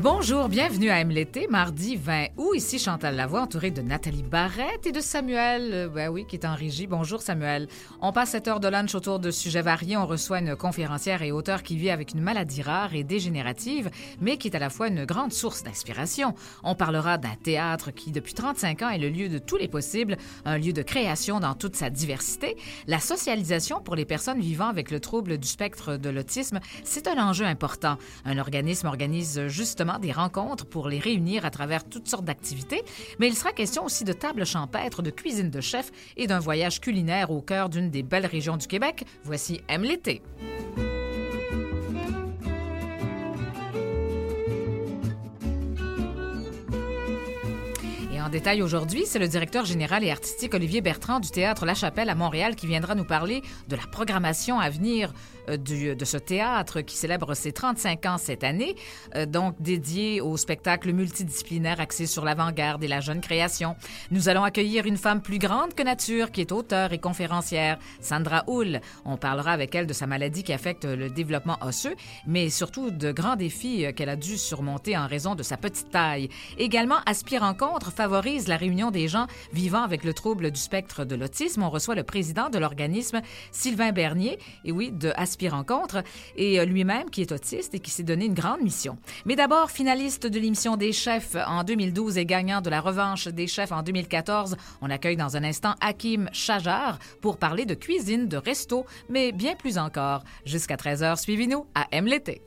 Bonjour, bienvenue à Aime l'été, mardi 20 août. Ici Chantal Lavoie, entourée de Nathalie Barrette et de Samuel, qui est en régie. Bonjour Samuel. On passe cette heure de lunch autour de sujets variés. On reçoit une conférencière et auteure qui vit avec une maladie rare et dégénérative, mais qui est à la fois une grande source d'inspiration. On parlera d'un théâtre qui, depuis 35 ans, est le lieu de tous les possibles, un lieu de création dans toute sa diversité. La socialisation pour les personnes vivant avec le trouble du spectre de l'autisme, c'est un enjeu important. Un organisme organise justement des rencontres pour les réunir à travers toutes sortes d'activités, mais il sera question aussi de tables champêtres, de cuisine de chef et d'un voyage culinaire au cœur d'une des belles régions du Québec. Voici Aime l'été. En détail aujourd'hui, c'est le directeur général et artistique Olivier Bertrand du Théâtre La Chapelle à Montréal qui viendra nous parler de la programmation à venir de ce théâtre qui célèbre ses 35 ans cette année, donc dédié au spectacle multidisciplinaire axé sur l'avant-garde et la jeune création. Nous allons accueillir une femme plus grande que nature qui est auteure et conférencière, Sandra Hull. On parlera avec elle de sa maladie qui affecte le développement osseux, mais surtout de grands défis qu'elle a dû surmonter en raison de sa petite taille. Également, Aspire Rencontre favorise la réunion des gens vivant avec le trouble du spectre de l'autisme. On reçoit le président de l'organisme, Sylvain Bernier, et oui, de Aspire Rencontre, et lui-même qui est autiste et qui s'est donné une grande mission. Mais d'abord, finaliste de l'émission des chefs en 2012 et gagnant de la revanche des chefs en 2014, on accueille dans un instant Hakim Chajar pour parler de cuisine, de resto, mais bien plus encore. Jusqu'à 13h, suivez-nous à Aime l'été.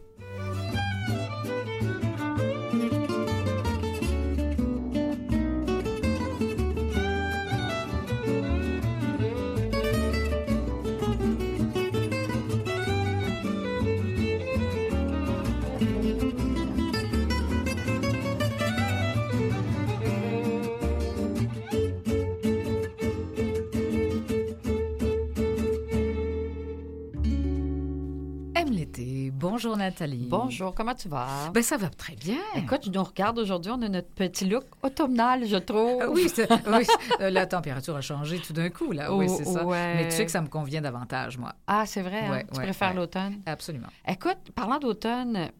Bonjour Nathalie. Bonjour, comment tu vas? Ben ça va très bien. Écoute, tu nous regardes aujourd'hui, on a notre petit look automnal, je trouve. Oui, la température a changé tout d'un coup, là. Oui, c'est ça. Ouais. Mais tu sais que ça me convient davantage, moi. Ah, c'est vrai, ouais, hein? Tu préfères l'automne? Absolument. Écoute, parlant d'automne,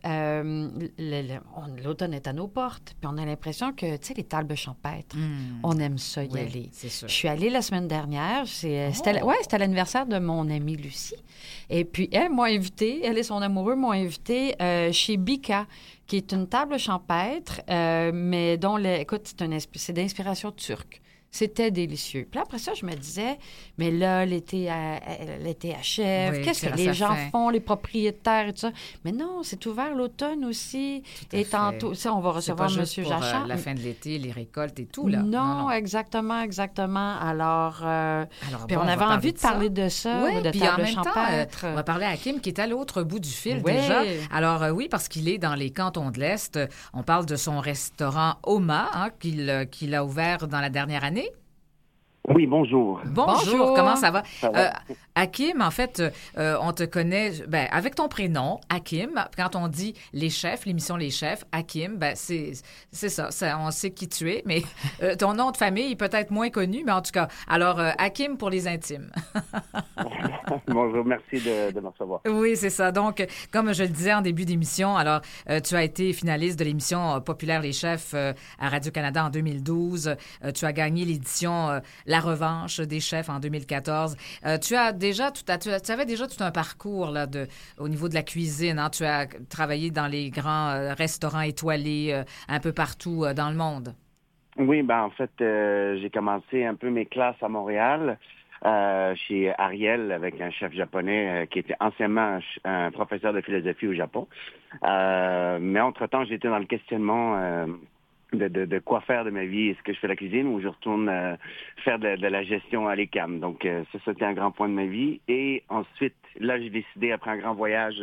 l'automne est à nos portes, puis on a l'impression que, tu sais, les tables champêtres, on aime ça y aller. C'est sûr. Je suis allée la semaine dernière, c'était l'anniversaire de mon amie Lucie, et puis elle m'a invitée, elle et son amoureux m'ont invité chez Bika, qui est une table champêtre, mais dont, écoute, c'est d'inspiration turque. C'était délicieux. Puis après ça, je me disais, mais là, l'été achève. Oui, qu'est-ce que les gens font, les propriétaires et tout ça? Mais non, c'est ouvert l'automne aussi. Et tantôt, ça, on va recevoir M. Jachat. La fin de l'été, les récoltes et tout, là. Non. exactement. Alors puis on avait envie de parler de ça, de puis table en même champêtre. temps, on va parler à Hakim, qui est à l'autre bout du fil Oui. déjà. Alors oui, parce qu'il est dans les cantons de l'Est. On parle de son restaurant Oma, qu'il a ouvert dans la dernière année. Oui, bonjour. Bonjour, comment ça va? Ça va? Hakim, en fait, on te connaît avec ton prénom, Hakim. Quand on dit les chefs, l'émission Les Chefs, Hakim, c'est ça, on sait qui tu es, mais ton nom de famille est peut-être moins connu, mais en tout cas, alors Hakim pour les intimes. Bonjour, merci de me recevoir. Oui, c'est ça. Donc, comme je le disais en début d'émission, alors tu as été finaliste de l'émission populaire Les Chefs à Radio-Canada en 2012. Tu as gagné l'édition La Revanche des chefs en 2014. Tu avais déjà tout un parcours là, au niveau de la cuisine. Hein? Tu as travaillé dans les grands restaurants étoilés un peu partout dans le monde. Oui, en fait, j'ai commencé un peu mes classes à Montréal. Chez Ariel, avec un chef japonais qui était anciennement un professeur de philosophie au Japon. Mais entre-temps, j'étais dans le questionnement de quoi faire de ma vie. Est-ce que je fais la cuisine ou je retourne faire de la gestion à l'ECAM? Donc, ça, c'était un grand point de ma vie. Et ensuite, là, j'ai décidé, après un grand voyage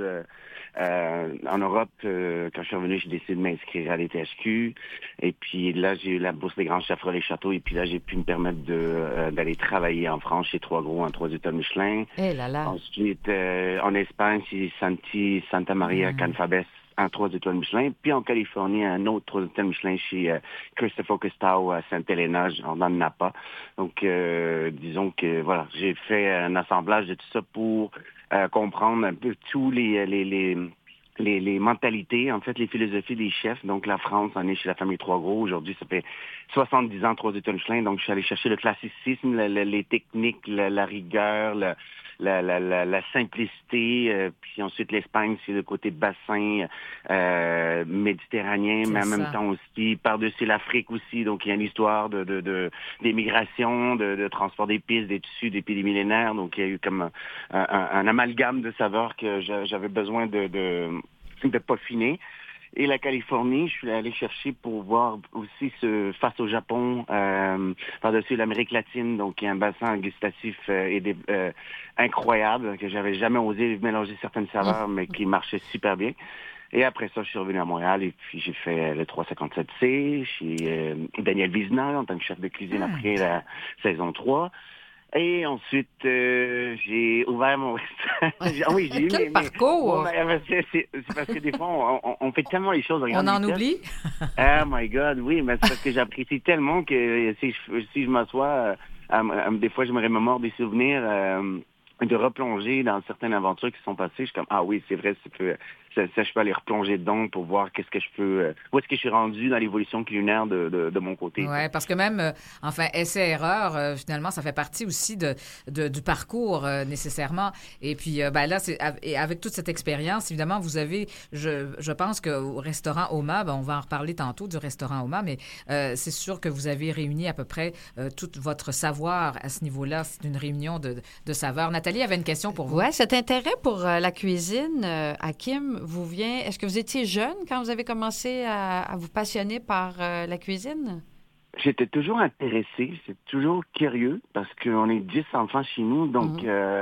en Europe, quand je suis revenu, j'ai décidé de m'inscrire à l'ETHQ. Et puis là, j'ai eu la bourse des grands chefs Relais Château. Et puis là, j'ai pu me permettre d'aller travailler en France chez Trois Gros en 3 étoiles Michelin. Eh là là. Ensuite, en Espagne, chez Santa Maria Canfabes, un 3 étoiles Michelin. Puis en Californie, un autre 3 étoiles Michelin chez Christopher Costau à Sainte Helena, dans le Napa. Donc, disons que, voilà, j'ai fait un assemblage de tout ça pour comprendre un peu tous les les mentalités, en fait, les philosophies des chefs. Donc, la France, on est chez la famille Trois-Gros. Aujourd'hui, ça fait 70 ans, 3 Michelin. Donc, je suis allé chercher le classicisme, les techniques, la rigueur, la simplicité. Puis ensuite, l'Espagne, c'est le côté bassin méditerranéen, mais en même temps aussi, par-dessus l'Afrique aussi. Donc, il y a une histoire d'émigration, de transport d'épices, des tissus depuis des millénaires. Donc, il y a eu comme un amalgame de saveurs que j'avais besoin de peaufiner. Et la Californie, je suis allé chercher pour voir aussi face au Japon, par-dessus l'Amérique latine, donc il y a un bassin gustatif incroyable, que j'avais jamais osé mélanger certaines saveurs, mais qui marchait super bien. Et après ça, je suis revenu à Montréal et puis j'ai fait le 357C chez Daniel Vizina en tant que chef de cuisine après la saison 3. Et ensuite, j'ai ouvert mon restaurant. Oui, j'ai eu quel parcours! C'est parce que des fois, on fait tellement les choses. On en oublie? Oh my God, oui, mais c'est parce que j'apprécie tellement que si je m'assois, des fois, je me remémore des souvenirs, de replonger dans certaines aventures qui sont passées. Je suis comme, ah oui, c'est vrai, ça, je peux aller replonger dedans pour voir où est-ce que je suis rendu dans l'évolution culinaire de mon côté. Oui, parce que même, essai-erreur, finalement, ça fait partie aussi du parcours nécessairement. Et puis, là, avec toute cette expérience, évidemment, vous avez, je pense qu'au restaurant Oma, on va en reparler tantôt du restaurant Oma, mais c'est sûr que vous avez réuni à peu près tout votre savoir à ce niveau-là. C'est une réunion de saveurs. Nathalie avait une question pour vous. Oui, cet intérêt pour la cuisine, Hakim, vous vient... Est-ce que vous étiez jeune quand vous avez commencé à vous passionner par la cuisine? J'étais toujours intéressé, j'étais toujours curieux, parce qu'on est 10 enfants chez nous, donc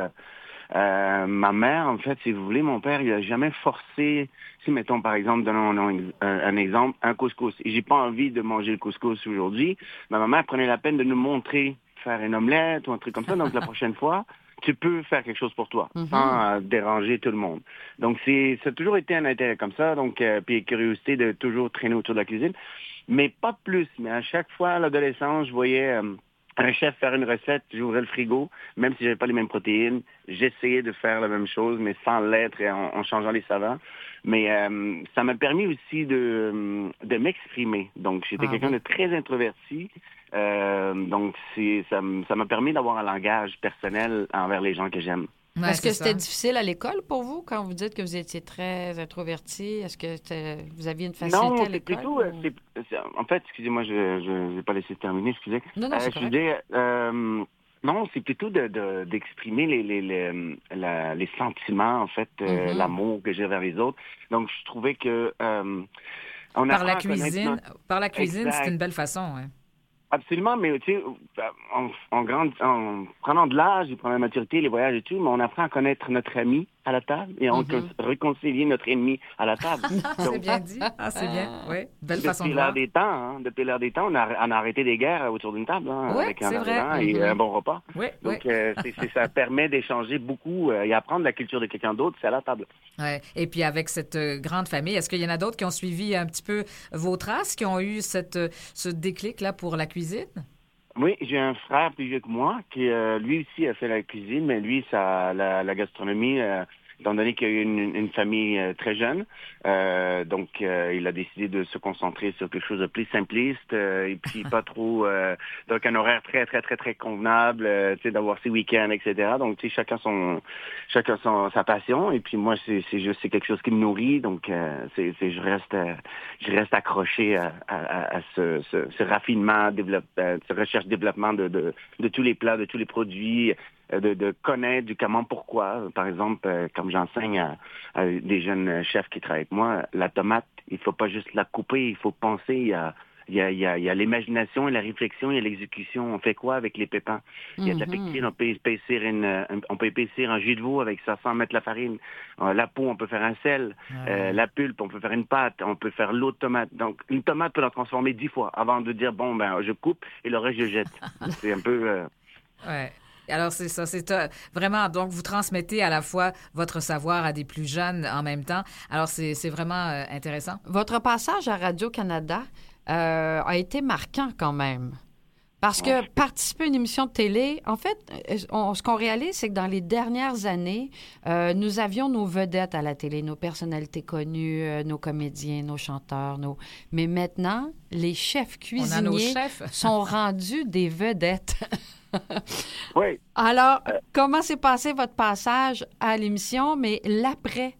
ma mère, en fait, si vous voulez, mon père, il a jamais forcé, si mettons par exemple, donnons un exemple, un couscous. Et j'ai pas envie de manger le couscous aujourd'hui, mais ma mère prenait la peine de nous montrer faire une omelette ou un truc comme ça, donc la prochaine fois, tu peux faire quelque chose pour toi, sans déranger tout le monde. Donc, ça a toujours été un intérêt comme ça, donc puis curiosité de toujours traîner autour de la cuisine, mais pas plus. Mais à chaque fois, à l'adolescence, je voyais un chef faire une recette, j'ouvrais le frigo, même si j'avais pas les mêmes protéines, j'essayais de faire la même chose, mais sans l'être et en changeant les saveurs. Mais ça m'a permis aussi de m'exprimer. Donc, j'étais quelqu'un de très introverti. Donc, ça m'a permis d'avoir un langage personnel envers les gens que j'aime. Ouais, est-ce que c'était difficile à l'école pour vous quand vous dites que vous étiez très introverti? Est-ce que vous aviez une facilité à l'école? Non, c'est plutôt... En fait, excusez-moi, je ne vais pas laisser terminer, excusez. Non, c'est correct. Non, c'est plutôt d'exprimer les sentiments, en fait, l'amour que j'ai vers les autres. Donc, je trouvais que... par la cuisine, c'est une belle façon, oui. Absolument, mais tu sais, en prenant de l'âge, en prenant la maturité, les voyages et tout, mais on apprend à connaître notre ami à la table et on réconcilie notre ennemi à la table. C'est bien dit. Ah, c'est bien. Oui, belle façon de voir. Depuis l'heure des temps, on a arrêté des guerres autour d'une table, avec un argent et un bon repas. Oui, donc, ça permet d'échanger beaucoup et apprendre la culture de quelqu'un d'autre, c'est à la table. Ouais. Et puis avec cette grande famille, est-ce qu'il y en a d'autres qui ont suivi un petit peu vos traces, qui ont eu ce déclic-là pour la cuisine? Oui, j'ai un frère plus vieux que moi qui, lui aussi, a fait la cuisine, mais lui, la gastronomie, étant donné qu'il a eu une famille très jeune, donc il a décidé de se concentrer sur quelque chose de plus simpliste et puis pas trop... donc un horaire très, très, très, très convenable, tu sais, d'avoir ses week-ends, etc. Donc, tu sais, chacun sa passion. Et puis moi, c'est quelque chose qui me nourrit. Donc, je reste accroché à ce raffinement, cette recherche-développement de tous les plats, de tous les produits, de connaître du comment, pourquoi. Par exemple, comme j'enseigne à des jeunes chefs qui travaillent avec moi, la tomate, il faut pas juste la couper, il faut penser, il y a l'imagination et la réflexion, il y a l'exécution. On fait quoi avec les pépins? Il y a de la pectine, on peut épaissir un jus de veau avec ça sans mettre la farine. La peau, on peut faire un sel. La pulpe, on peut faire une pâte. On peut faire l'eau de tomate. Donc, une tomate peut la transformer 10 fois avant de dire, bon, je coupe et le reste, je jette. C'est un peu... Ouais. Alors, c'est ça, c'est vraiment, donc vous transmettez à la fois votre savoir à des plus jeunes en même temps. Alors, c'est vraiment intéressant. Votre passage à Radio-Canada a été marquant quand même. Parce que participer à une émission de télé, en fait, ce qu'on réalise, c'est que dans les dernières années, nous avions nos vedettes à la télé, nos personnalités connues, nos comédiens, nos chanteurs, mais maintenant, les chefs cuisiniers sont rendus des vedettes. Oui. Alors, comment s'est passé votre passage à l'émission, mais l'après?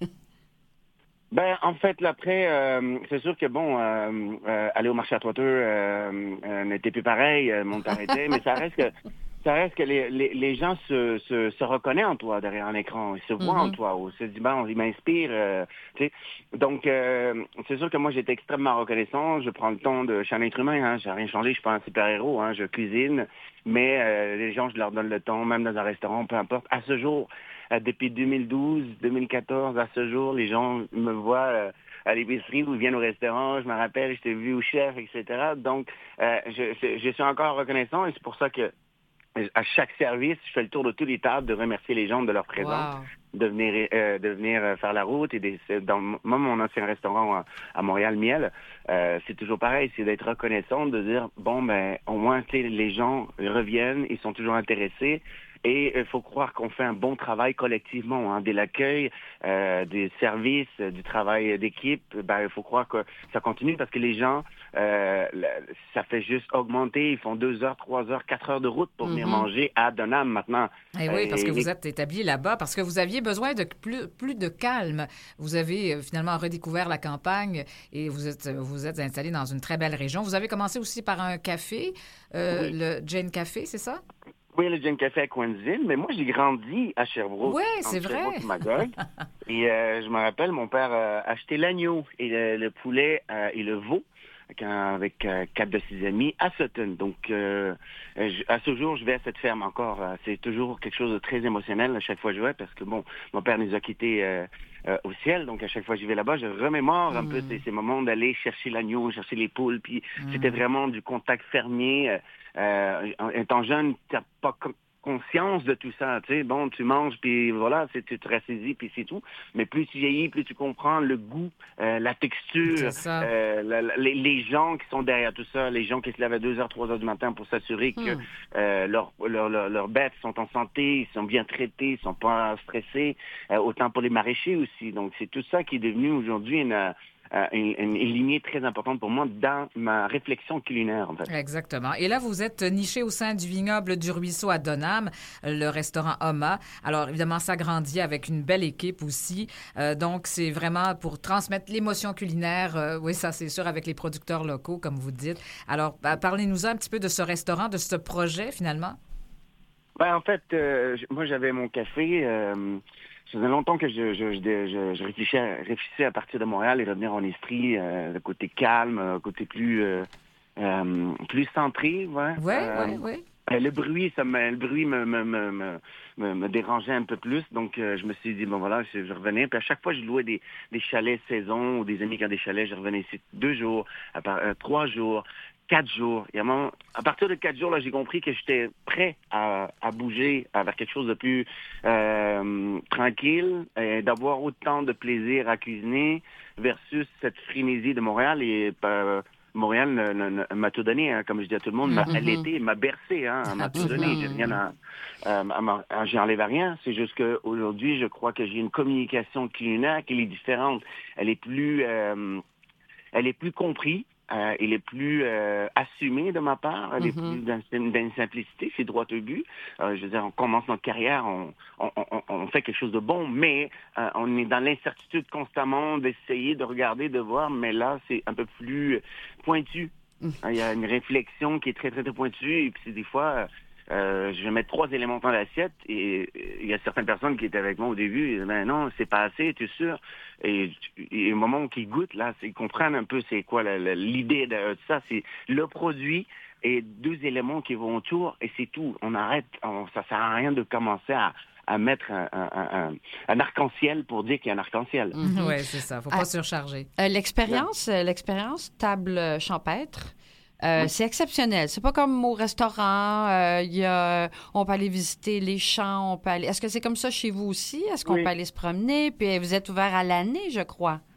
Ben, en fait, l'après, c'est sûr que bon, aller au marché à Toiteux n'était plus pareil, mon arrêté, mais ça reste que les gens se reconnaissent en toi derrière un écran, ils se voient en toi, ou se disent bon, ils m'inspirent, tu sais. Donc, c'est sûr que moi j'étais extrêmement reconnaissant. Je prends le temps je suis un être humain, hein, j'ai rien changé, je suis pas un super-héros, hein, je cuisine, mais les gens, je leur donne le temps, même dans un restaurant, peu importe. À ce jour, depuis 2012, 2014, à ce jour, les gens me voient à l'épicerie ou viennent au restaurant. Je me rappelle, je t'ai vu au chef, etc. Donc, je suis encore reconnaissant et c'est pour ça que à chaque service, je fais le tour de toutes les tables de remercier les gens de leur présence, de venir faire la route. Dans mon ancien restaurant à Montréal, Miel, c'est toujours pareil, c'est d'être reconnaissant, de dire, bon, ben au moins, tu sais, les gens reviennent, ils sont toujours intéressés. Et il faut croire qu'on fait un bon travail collectivement, hein, dès l'accueil, des services, du travail d'équipe. Ben, il faut croire que ça continue parce que les gens, ça fait juste augmenter. Ils font 2 heures, 3 heures, 4 heures de route pour venir manger à Donham maintenant. Et oui, parce que vous êtes établi là-bas, parce que vous aviez besoin de plus de calme. Vous avez finalement redécouvert la campagne et vous êtes installé dans une très belle région. Vous avez commencé aussi par un café, le Jane Café, c'est ça? Oui, le Jane Café à Coinsville, mais moi, j'ai grandi à Sherbrooke. Oui, c'est vrai. Magog. Et je me rappelle, mon père achetait l'agneau et le poulet et le veau avec 4 de ses amis à Sutton. Donc, à ce jour, je vais à cette ferme encore. C'est toujours quelque chose de très émotionnel à chaque fois que je vais parce que, bon, mon père nous a quittés au ciel. Donc, à chaque fois que je vais là-bas, je remémore un peu ces moments d'aller chercher l'agneau, chercher les poules. Puis, c'était vraiment du contact fermier. Étant jeune, t'as pas conscience de tout ça, tu sais. Bon, tu manges, puis voilà, tu te rassaisis, puis c'est tout. Mais plus tu vieillis, plus tu comprends le goût, la texture, les gens qui sont derrière tout ça, les gens qui se lèvent à 2 heures, 3 heures du matin pour s'assurer que leurs bêtes sont en santé, ils sont bien traités, ils sont pas stressés, autant pour les maraîchers aussi. Donc, c'est tout ça qui est devenu aujourd'hui une lignée très importante pour moi dans ma réflexion culinaire, en fait. Exactement. Et là, vous êtes niché au sein du vignoble du Ruisseau à Donham, le restaurant Oma. Alors, évidemment, ça grandit avec une belle équipe aussi. Donc, c'est vraiment pour transmettre l'émotion culinaire. Oui, ça, c'est sûr, avec les producteurs locaux, comme vous dites. Alors, parlez-nous un petit peu de ce restaurant, de ce projet, finalement. Ben, en fait, moi, j'avais mon café... Ça faisait longtemps que je réfléchissais à partir de Montréal et revenir en Estrie, le côté calme, le côté plus centré, ouais. Oui. Le bruit me dérangeait un peu plus, donc je me suis dit bon voilà, je revenais. Puis à chaque fois, je louais des chalets saison ou des amis qui ont des chalets, je revenais ici 2 jours, 3 jours. 4 jours. À partir de 4 jours, là, j'ai compris que j'étais prêt à bouger vers quelque chose de plus tranquille, et d'avoir autant de plaisir à cuisiner versus cette frénésie de Montréal. Et Montréal m'a tout donné, hein, comme je dis à tout le monde, m'a allaité, m'a bercé, hein, m'a tout donné. J'ai rien j'enlève rien. C'est juste qu'aujourd'hui, je crois que j'ai une communication culinaire qui est différente. Elle est plus comprise. Il est plus assumé de ma part, il est plus dans une simplicité, c'est droit au but. Je veux dire, on commence notre carrière, on fait quelque chose de bon, mais on est dans l'incertitude constamment d'essayer de regarder, de voir, mais là, c'est un peu plus pointu. Il y a une réflexion qui est très, très, très pointue, et puis des fois... je vais mettre 3 éléments dans l'assiette et il y a certaines personnes qui étaient avec moi au début, ils disaient, ben non, c'est pas assez, tu es sûr? Et au moment qu'ils goûtent, là, ils comprennent un peu c'est quoi l'idée de ça, c'est le produit et 2 éléments qui vont autour et c'est tout. On arrête, ça sert à rien de commencer à mettre un arc-en-ciel pour dire qu'il y a un arc-en-ciel. Oui, c'est ça, faut pas surcharger. L'expérience table champêtre, c'est exceptionnel. C'est pas comme au restaurant. On peut aller visiter les champs. Est-ce que c'est comme ça chez vous aussi? Est-ce qu'on peut aller se promener? Puis vous êtes ouvert à l'année, je crois.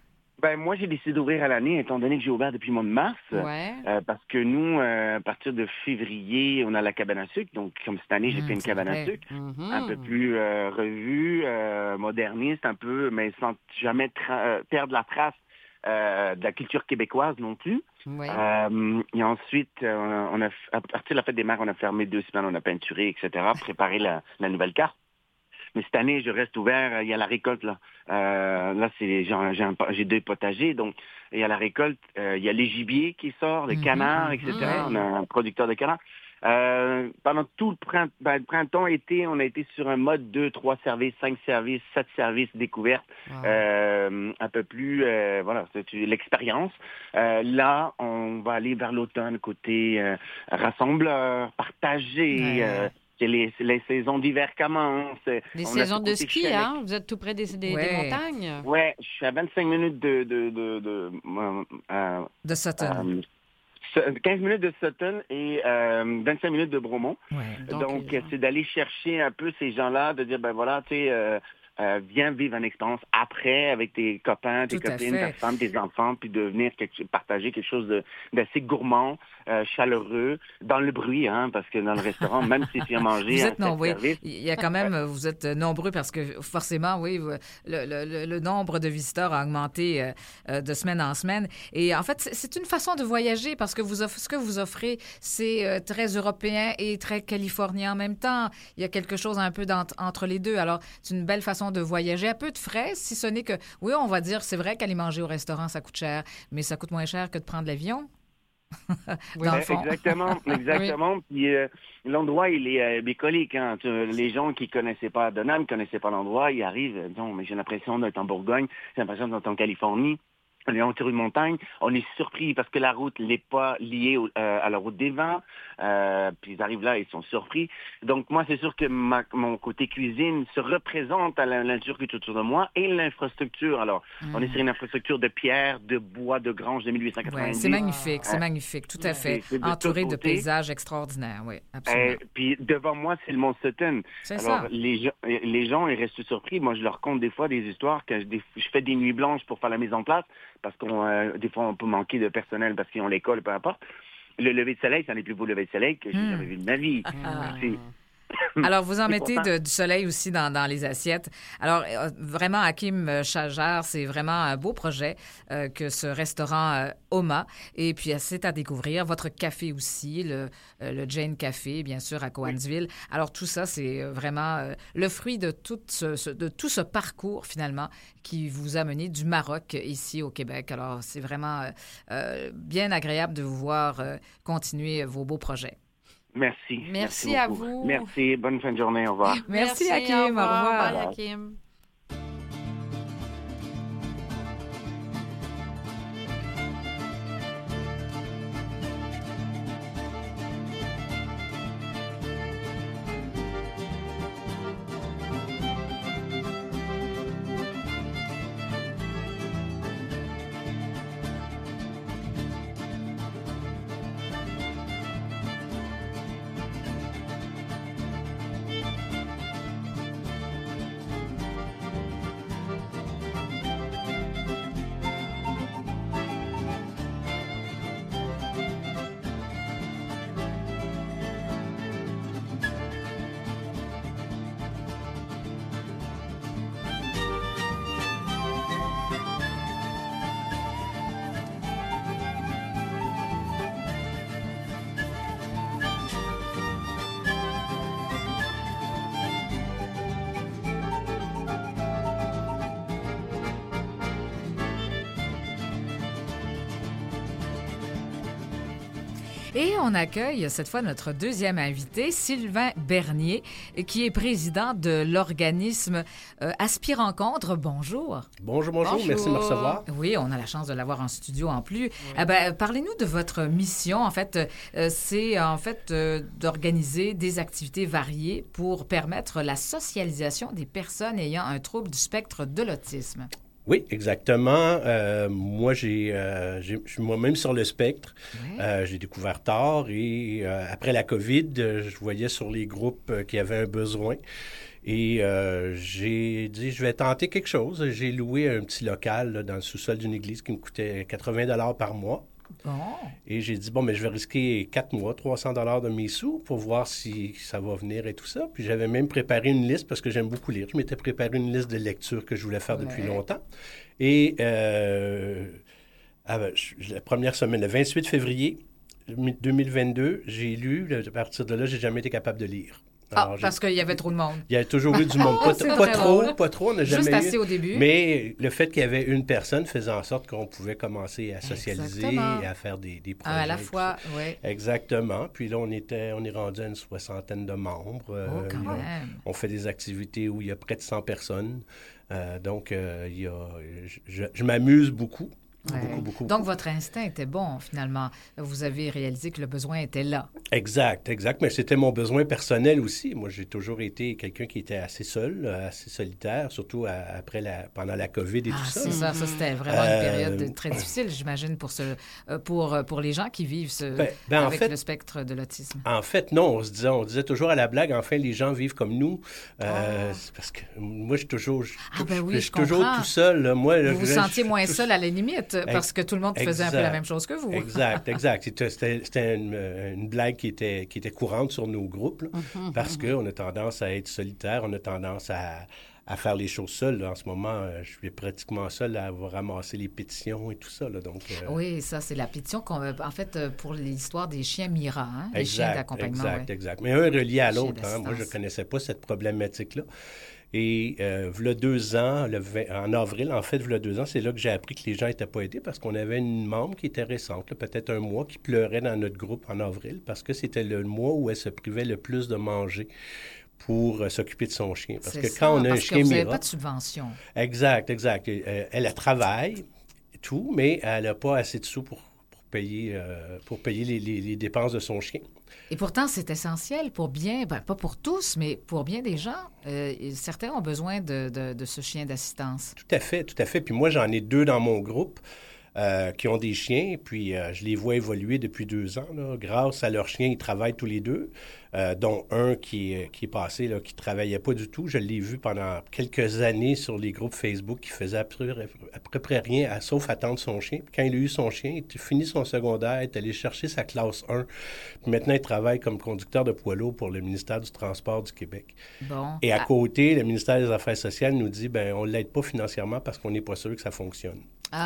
Ben, moi, j'ai décidé d'ouvrir à l'année, étant donné que j'ai ouvert depuis le mois de mars. Ouais. Parce que nous, à partir de février, on a la cabane à sucre. Donc, comme cette année, j'ai fait une c'est cabane à vrai. sucre. Un peu plus revue, moderniste, un peu, mais sans jamais perdre la trace de la culture québécoise non plus. Oui. Et ensuite, à partir de la fête des mères, on a fermé 2 semaines, on a peinturé, etc., préparé la nouvelle carte. Mais cette année, je reste ouvert. Il y a la récolte, là. Là, j'ai 2 potagers. Donc, il y a la récolte. Il y a les gibiers qui sortent, les canards, etc. On a un producteur de canards. Pendant tout le printemps, été, on a été sur un mode 2, 3 services, 5 services, 7 services découvertes. Wow. Un peu plus, voilà, c'est l'expérience. Là, on va aller vers l'automne, côté rassembleur, partager. Ouais. Les saisons d'hiver commencent. Les On a saisons ce de côté ski, chalet. hein? Vous êtes tout près des Ouais. montagnes? Ouais, je suis à 25 minutes De Sutton. 15 minutes de Sutton et 25 minutes de Bromont. Ouais. Donc, les gens- c'est d'aller chercher un peu ces gens-là, de dire, ben voilà, tu sais, viens vivre une expérience après avec tes copains, tes Tout à copines, fait. ta femme, tes enfants, puis de venir partager quelque chose d'assez gourmand, chaleureux, dans le bruit, hein, parce que dans le restaurant, même si tu as mangé Vous un êtes nombreux. service, Il y a quand même, vous êtes nombreux parce que forcément, oui, le nombre de visiteurs a augmenté de semaine en semaine. Et en fait, c'est une façon de voyager parce que ce que vous offrez, c'est très européen et très californien en même temps. Il y a quelque chose un peu entre les deux. Alors, c'est une belle façon de voyager à peu de frais, si ce n'est que, oui, on va dire, c'est vrai qu'aller manger au restaurant, ça coûte cher, mais ça coûte moins cher que de prendre l'avion. Dans le fond. Exactement. Puis l'endroit, il est bucolique. Hein. Les gens qui connaissaient pas Donham, ne connaissaient pas l'endroit, ils arrivent. Non, mais j'ai l'impression d'être en Bourgogne, j'ai l'impression d'être en Californie. On est en tour de montagne, on est surpris parce que la route n'est pas liée à la route des vents. Puis ils arrivent là, ils sont surpris. Donc moi, c'est sûr que mon côté cuisine se représente à la nature qui est autour de moi et l'infrastructure. Alors, on est sur une infrastructure de pierre, de bois, de grange de 1890. Ouais, c'est magnifique, tout à fait. C'est de Entouré tous de côtés. paysages extraordinaires, oui, absolument. Puis devant moi, c'est le Mont Sutton. C'est Alors, ça. les gens, ils restent surpris. Moi, je leur conte des fois des histoires que je fais des nuits blanches pour faire la mise en place parce qu'on des fois, on peut manquer de personnel parce qu'ils ont l'école, peu importe. Le lever de soleil, c'est un des plus beaux levers de soleil que j'ai jamais vu de ma vie. C'est- Alors, vous en C'est mettez pourtant- du soleil aussi dans les assiettes. Alors, vraiment, Hakim Chajar, c'est vraiment un beau projet que ce restaurant Oma. Et puis, c'est à découvrir. Votre café aussi, le Jane Café, bien sûr, à Cowansville. Alors, tout ça, c'est vraiment le fruit de tout ce parcours, finalement, qui vous a mené du Maroc ici au Québec. Alors, c'est vraiment bien agréable de vous voir continuer vos beaux projets. Merci. Merci à beaucoup. vous. Merci. Bonne fin de journée. Au revoir. Merci, Hakim. Au revoir. Bye, Hakim. Et on accueille cette fois notre deuxième invité, Sylvain Bernier, qui est président de l'organisme Aspirencontre. Bonjour. Bonjour, merci de me recevoir. Oui, on a la chance de l'avoir en studio en plus. Parlez-nous de votre mission. En fait, c'est d'organiser des activités variées pour permettre la socialisation des personnes ayant un trouble du spectre de l'autisme. Oui, exactement. Moi, je suis moi-même sur le spectre. Ouais. J'ai découvert tard et après la COVID, je voyais sur les groupes qu'il y avait un besoin. Et j'ai dit, je vais tenter quelque chose. J'ai loué un petit local là, dans le sous-sol d'une église qui me coûtait 80$ par mois. Oh. Et j'ai dit, mais je vais risquer 4 mois, 300$ de mes sous pour voir si ça va venir et tout ça. Puis j'avais même préparé une liste parce que j'aime beaucoup lire. Je m'étais préparé une liste de lectures que je voulais faire depuis longtemps. Et la première semaine, le 28 février 2022, j'ai lu. À partir de là, j'ai jamais été capable de lire. Alors, parce qu'il y avait trop de monde. Il y a toujours eu du monde. Pas trop, on n'a jamais eu. Juste assez au début. Mais le fait qu'il y avait une personne faisait en sorte qu'on pouvait commencer à socialiser et à faire des projets. À la fois, oui. Exactement. Puis là, on est rendu à une 60aine de membres. Quand même. On fait des activités où il y a près de 100 personnes. Donc, je m'amuse beaucoup. Ouais. Beaucoup. Donc, votre instinct était bon, finalement. Vous avez réalisé que le besoin était là. Exact. Mais c'était mon besoin personnel aussi. Moi, j'ai toujours été quelqu'un qui était assez seul, assez solitaire, surtout pendant la COVID et tout ça. C'est ça. Ça, c'était vraiment une période très difficile, j'imagine, pour les gens qui vivent avec le spectre de l'autisme. En fait, non. On disait toujours à la blague, enfin, les gens vivent comme nous. C'est parce que moi, je suis toujours tout seul. Là. Moi, vous vous sentiez moins seul à la limite. Parce que tout le monde faisait un peu la même chose que vous. Exact. C'était une blague qui était courante sur nos groupes, là, parce qu'on a tendance à être solitaire, on a tendance à faire les choses seul. Là. En ce moment, je suis pratiquement seul à ramasser les pétitions et tout ça. Là. Donc, oui, ça, c'est la pétition en fait, pour l'histoire des chiens Mira, les chiens d'accompagnement. Exact. Mais un relié à l'autre. Moi, je ne connaissais pas cette problématique-là. Et v'là 2 ans, en avril, en fait, v'là 2 ans, c'est là que j'ai appris que les gens n'étaient pas aidés parce qu'on avait une membre qui était récente, là, peut-être 1 mois, qui pleurait dans notre groupe en avril parce que c'était le mois où elle se privait le plus de manger pour s'occuper de son chien. Parce que quand on a un chien Mira... vous n'avez pas de subvention. Exact. Elle travaille, tout, mais elle n'a pas assez de sous pour payer les dépenses de son chien. Et pourtant, c'est essentiel pour pas pour tous, mais pour bien des gens. Certains ont besoin de ce chien d'assistance. Tout à fait. Puis moi, j'en ai 2 dans mon groupe qui ont des chiens, puis je les vois évoluer depuis 2 ans. Là. Grâce à leurs chiens, ils travaillent tous les 2, dont un qui est passé, là, qui ne travaillait pas du tout. Je l'ai vu pendant quelques années sur les groupes Facebook qui faisait à peu près rien, sauf attendre son chien. Puis quand il a eu son chien, il a fini son secondaire, il est allé chercher sa classe 1. Puis maintenant, il travaille comme conducteur de poids lourd pour le ministère du Transport du Québec. Bon. Et à côté, le ministère des Affaires sociales nous dit, on ne l'aide pas financièrement parce qu'on n'est pas sûr que ça fonctionne.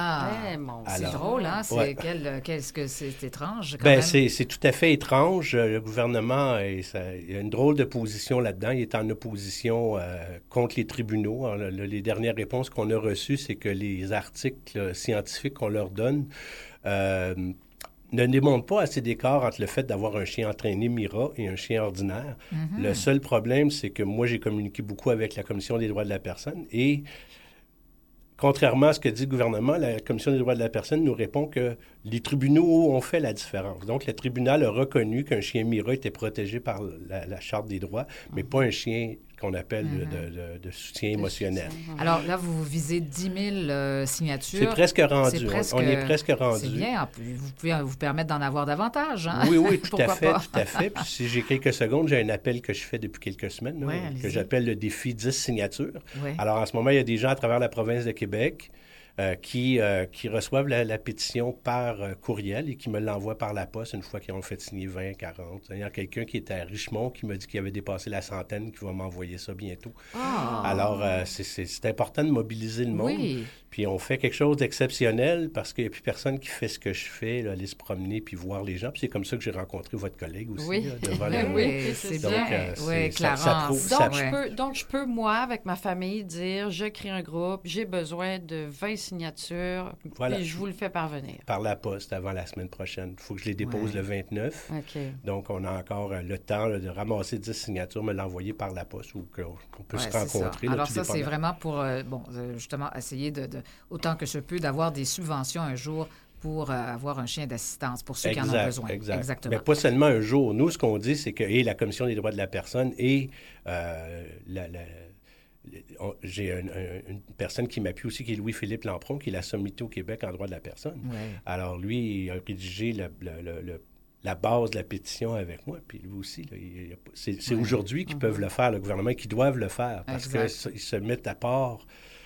C'est drôle, hein? Qu'est-ce que c'est étrange, quand même? même. C'est tout à fait étrange. Le gouvernement, il y a une drôle de position là-dedans. Il est en opposition contre les tribunaux. Alors, les dernières réponses qu'on a reçues, c'est que les articles scientifiques qu'on leur donne ne démontrent pas assez d'écart entre le fait d'avoir un chien entraîné Mira et un chien ordinaire. Mm-hmm. Le seul problème, c'est que moi, j'ai communiqué beaucoup avec la Commission des droits de la personne et... Contrairement à ce que dit le gouvernement, la Commission des droits de la personne nous répond que les tribunaux ont fait la différence. Donc, le tribunal a reconnu qu'un chien Mira était protégé par la Charte des droits, mais pas un chien qu'on appelle de soutien émotionnel. Alors là, vous visez 10 000 signatures. C'est presque rendu. On est presque rendu. C'est bien. Vous pouvez vous permettre d'en avoir davantage. Hein? Oui, tout à fait. Puis si j'ai quelques secondes, j'ai un appel que je fais depuis quelques semaines, que j'appelle le défi 10 signatures. Oui. Alors, en ce moment, il y a des gens à travers la province de Québec qui reçoivent la pétition par courriel et qui me l'envoient par la poste une fois qu'ils ont fait signer 20, 40. Il y a quelqu'un qui était à Richmond qui m'a dit qu'il avait dépassé la 100aine qui va m'envoyer ça bientôt. Alors, c'est important de mobiliser le monde. Oui. Puis on fait quelque chose d'exceptionnel parce qu'il n'y a plus personne qui fait ce que je fais, là, aller se promener puis voir les gens. Puis c'est comme ça que j'ai rencontré votre collègue aussi. Oui, oui, c'est bien. Oui, Clarence. Donc, je peux, moi, avec ma famille, dire, je crée un groupe, j'ai besoin de 20 signatures, puis je vous le fais parvenir. Par la poste avant la semaine prochaine. Il faut que je les dépose le 29. Okay. Donc, on a encore le temps de ramasser 10 signatures, me l'envoyer par la poste ou qu'on peut se rencontrer. Là, alors ça, c'est vraiment pour, justement, essayer autant que je peux, d'avoir des subventions un jour pour avoir un chien d'assistance, pour ceux qui en ont besoin. Exactement. Mais pas seulement un jour. Nous, ce qu'on dit, c'est que la Commission des droits de la personne et j'ai une personne qui m'appuie aussi, qui est Louis-Philippe Lampron, qui est la sommité au Québec en droit de la personne. Ouais. Alors, lui, il a rédigé la base de la pétition avec moi, puis lui aussi. Là, c'est aujourd'hui qu'ils peuvent le faire, le gouvernement, qu'ils doivent le faire, parce qu'ils se mettent à part,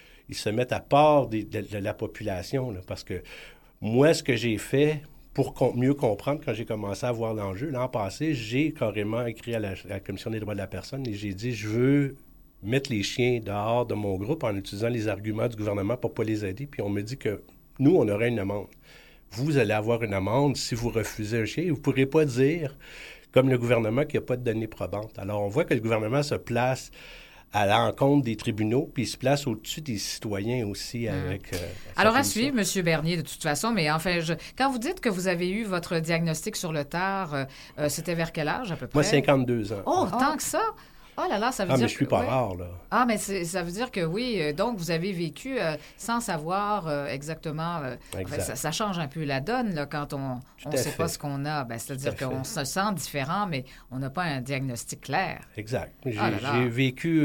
de la population, là, parce que moi, ce que j'ai fait... Pour mieux comprendre, quand j'ai commencé à voir l'enjeu, l'an passé, j'ai carrément écrit à la Commission des droits de la personne et j'ai dit, je veux mettre les chiens dehors de mon groupe en utilisant les arguments du gouvernement pour ne pas les aider. Puis on me dit que nous, on aurait une amende. Vous allez avoir une amende si vous refusez un chien. Vous ne pourrez pas dire, comme le gouvernement, qu'il n'y a pas de données probantes. Alors, on voit que le gouvernement se place à l'encontre des tribunaux, puis il se place au-dessus des citoyens aussi avec... Alors, à suivre, M. Bernier, de toute façon, mais enfin, quand vous dites que vous avez eu votre diagnostic sur le tard, c'était vers quel âge, à peu près? Moi, 52 ans. Oh, tant que ça? Oh là là, ça veut dire mais je suis pas rare, là. Ah, mais ça veut dire que oui, donc vous avez vécu sans savoir exactement... ça change un peu la donne, là, quand on ne sait pas ce qu'on a. Ben, c'est-à-dire qu'on se sent différent, mais on n'a pas un diagnostic clair. Exact. J'ai vécu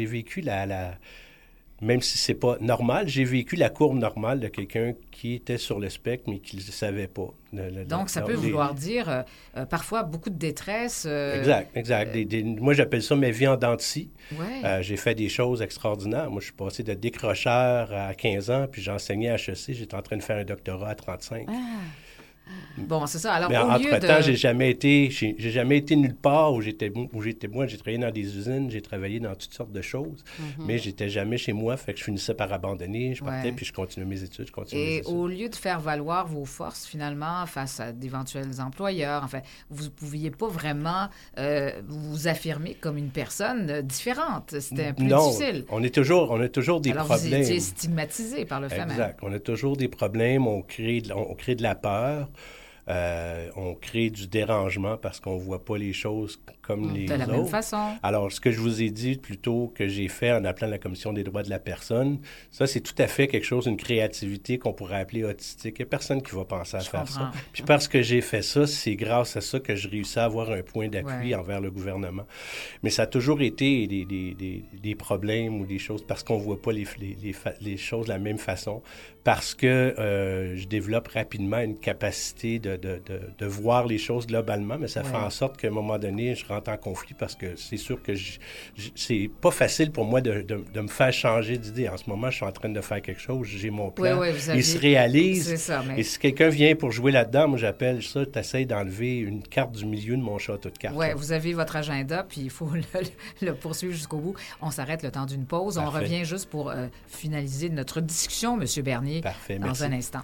même si c'est pas normal, j'ai vécu la courbe normale de quelqu'un qui était sur le spectre, mais qui ne le savait pas. Donc, ça peut vouloir dire parfois beaucoup de détresse. Exact. Moi, j'appelle ça ma vie en dents de scie. Ouais. J'ai fait des choses extraordinaires. Moi, je suis passé de décrocheur à 15 ans, puis j'enseignais à HEC. J'étais en train de faire un doctorat à 35. Bon, c'est ça. Alors, mais entre-temps, j'ai jamais été nulle part où j'étais moi. J'ai travaillé dans des usines, j'ai travaillé dans toutes sortes de choses, mais j'étais jamais chez moi, fait que je finissais par abandonner, je partais, puis je continuais mes études, Et au lieu de faire valoir vos forces, finalement, face à d'éventuels employeurs, enfin, vous ne pouviez pas vraiment vous affirmer comme une personne différente. C'était un peu difficile. On a toujours des problèmes. Alors, vous étiez stigmatisé par le fait même. Exact. On a toujours des problèmes, on crée de la peur. On crée du dérangement parce qu'on ne voit pas les choses comme les autres. De la même façon. Alors, ce que je vous ai dit plutôt que j'ai fait en appelant la Commission des droits de la personne, ça, c'est tout à fait quelque chose, une créativité qu'on pourrait appeler autistique. Il n'y a personne qui va penser à faire ça. Puis parce que j'ai fait ça, c'est grâce à ça que je réussis à avoir un point d'appui envers le gouvernement. Mais ça a toujours été des problèmes ou des choses parce qu'on ne voit pas les choses de la même façon, parce que je développe rapidement une capacité de voir les choses globalement, mais ça fait en sorte qu'à un moment donné, je rentre en conflit parce que c'est sûr que c'est pas facile pour moi de me faire changer d'idée. En ce moment, je suis en train de faire quelque chose, j'ai mon plan, il se réalise. C'est ça, mais... Et si quelqu'un vient pour jouer là-dedans, moi j'appelle ça, t'essayes d'enlever une carte du milieu de mon château de cartes. Oui, vous avez votre agenda, puis il faut le poursuivre jusqu'au bout. On s'arrête le temps d'une pause. Parfait. On revient juste pour finaliser notre discussion, M. Bernier, Parfait, dans un instant.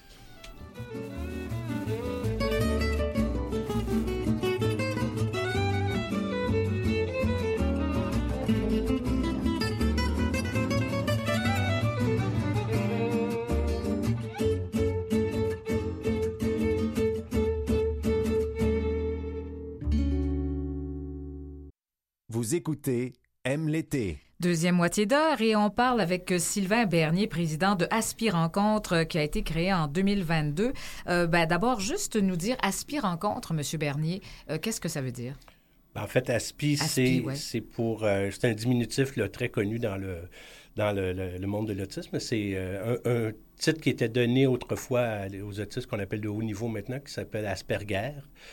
Vous écoutez Aime l'été. Deuxième moitié d'heure et on parle avec Sylvain Bernier, président de Aspi Rencontre, qui a été créé en 2022. D'abord, juste nous dire Aspi Rencontre, M. Bernier, qu'est-ce que ça veut dire? En fait, Aspi c'est c'est un diminutif là, très connu dans le monde de l'autisme. C'est un titre qui était donné autrefois aux autistes qu'on appelle de haut niveau maintenant, qui s'appelle Asperger.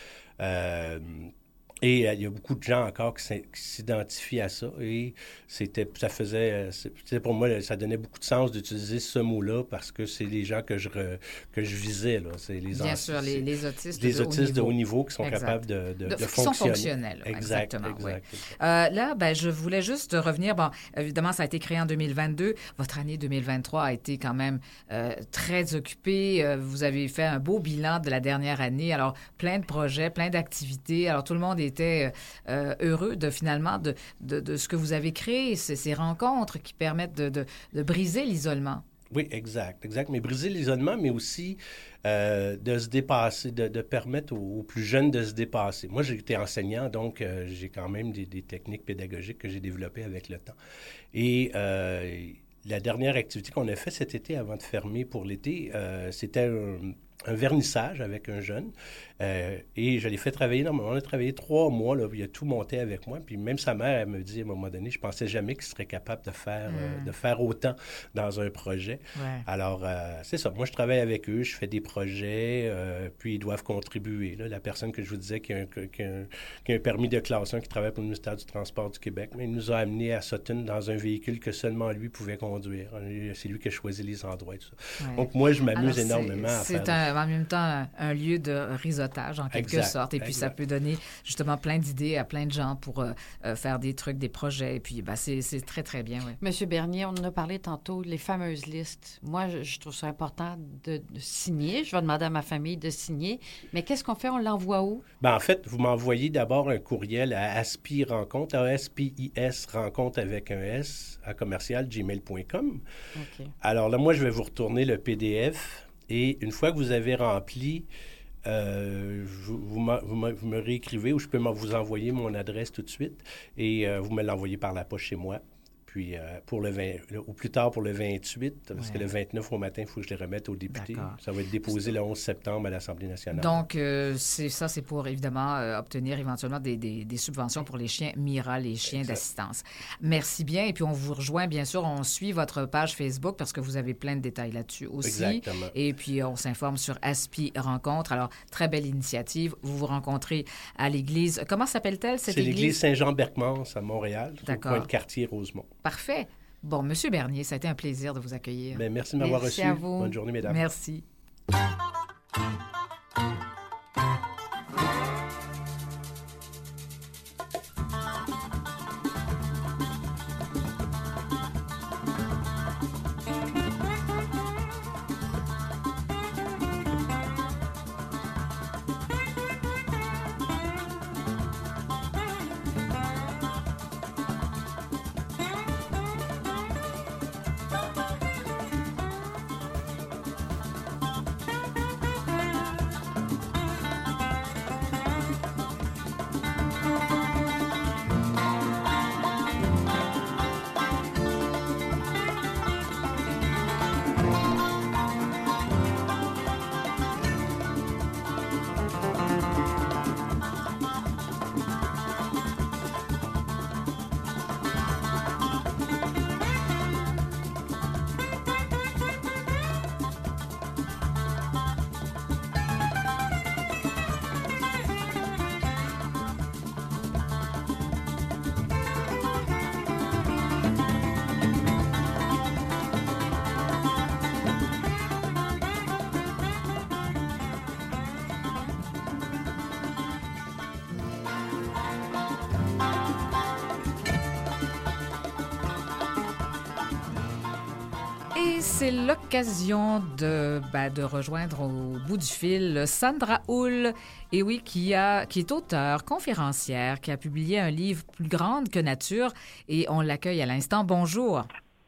Et il y a beaucoup de gens encore qui s'identifient à ça. Et c'était pour moi, ça donnait beaucoup de sens d'utiliser ce mot-là parce que c'est les gens que je visais. Là. C'est Bien sûr, les autistes les autistes de haut niveau qui sont capables de fonctionner. Qui sont fonctionnels, exactement. Exact. Là, je voulais juste revenir. Bon, évidemment, ça a été créé en 2022. Votre année 2023 a été quand même très occupée. Vous avez fait un beau bilan de la dernière année. Alors, plein de projets, plein d'activités. Alors, tout le monde était heureux de finalement de ce que vous avez créé, ces rencontres qui permettent de briser l'isolement. Oui, exact. Mais briser l'isolement, mais aussi de se dépasser, de permettre aux plus jeunes de se dépasser. Moi, j'ai été enseignant, donc j'ai quand même des techniques pédagogiques que j'ai développées avec le temps. Et la dernière activité qu'on a faite cet été, avant de fermer pour l'été, c'était un vernissage avec un jeune et je l'ai fait travailler énormément. On a travaillé 3 mois, là, il a tout monté avec moi. Puis même sa mère, elle me dit à un moment donné, je pensais jamais qu'il serait capable de faire autant dans un projet. Ouais. Alors, c'est ça. Moi, je travaille avec eux, je fais des projets, puis ils doivent contribuer. Là. La personne que je vous disais qui a un permis de classe 1, qui travaille pour le ministère du Transport du Québec, mais il nous a amenés à Sutton dans un véhicule que seulement lui pouvait conduire. C'est lui qui a choisi les endroits et tout ça. Ouais. Donc, moi, je m'amuse Alors, énormément à faire c'est en même temps un lieu de réseautage, en quelque Exact, sorte. Et puis, ça exact. peut donner justement plein d'idées à plein de gens pour faire des trucs, des projets. Et puis, c'est très, très bien, oui. Monsieur Bernier, on en a parlé tantôt, les fameuses listes. Moi, je trouve ça important de signer. Je vais demander à ma famille de signer. Mais qu'est-ce qu'on fait? On l'envoie où? Ben, en fait, vous m'envoyez d'abord un courriel à ASPI Rencontre, ASPIS Rencontre avec un S, à commercial@gmail.com. OK. Alors là, moi, je vais vous retourner le PDF et une fois que vous avez rempli, vous me réécrivez ou je peux vous envoyer mon adresse tout de suite et vous me l'envoyez par la poste chez moi. Puis pour au plus tard pour le 28, parce que le 29 au matin, il faut que je les remette aux députés. D'accord. Ça va être déposé le 11 septembre à l'Assemblée nationale. Donc, c'est pour, évidemment, obtenir éventuellement des subventions pour les chiens Mira, les chiens d'assistance. Merci bien. Et puis, on vous rejoint, bien sûr. On suit votre page Facebook parce que vous avez plein de détails là-dessus aussi. Exactement. Et puis, on s'informe sur ASPI Rencontre. Alors, très belle initiative. Vous vous rencontrez à l'église. Comment s'appelle-t-elle, cette C'est église? l'église Saint-Jean-Berckmans à Montréal, au D'accord. coin de Cartier-Rosemont. Parfait. Bon, Monsieur Bernier, ça a été un plaisir de vous accueillir. Bien, merci de m'avoir Merci reçu. à vous. Bonne journée, mesdames. Merci. Et c'est l'occasion de rejoindre au bout du fil Sandra Hull, et oui, qui est auteure, conférencière, qui a publié un livre Plus grande que nature, et on l'accueille à l'instant. Bonjour.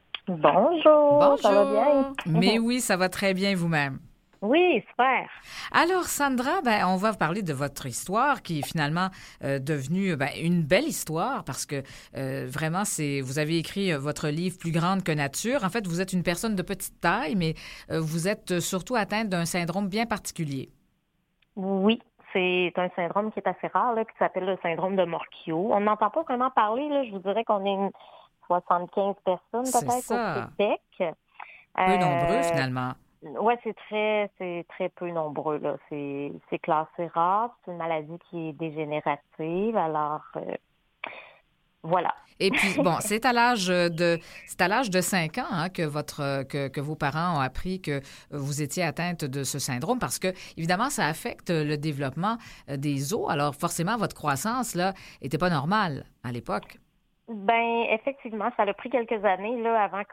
Bonjour, ça va bien? Mais oui, ça va très bien vous-même. Oui, super. Alors, Sandra, on va parler de votre histoire qui est finalement devenue une belle histoire parce que vraiment, vous avez écrit votre livre Plus grande que nature. En fait, vous êtes une personne de petite taille, mais vous êtes surtout atteinte d'un syndrome bien particulier. Oui, c'est un syndrome qui est assez rare, là, qui s'appelle le syndrome de Morquio. On n'entend pas vraiment parler, là, je vous dirais qu'on est une 75 personnes peut-être au Québec. Peu nombreux, finalement. Oui, c'est très peu nombreux, là. C'est classé rare. C'est une maladie qui est dégénérative. Alors, voilà. Et puis, bon, c'est à l'âge de 5 ans que vos parents ont appris que vous étiez atteinte de ce syndrome parce que, évidemment, ça affecte le développement des os. Alors, forcément, votre croissance, là, était pas normale à l'époque. Ben, effectivement, ça a pris quelques années, là, avant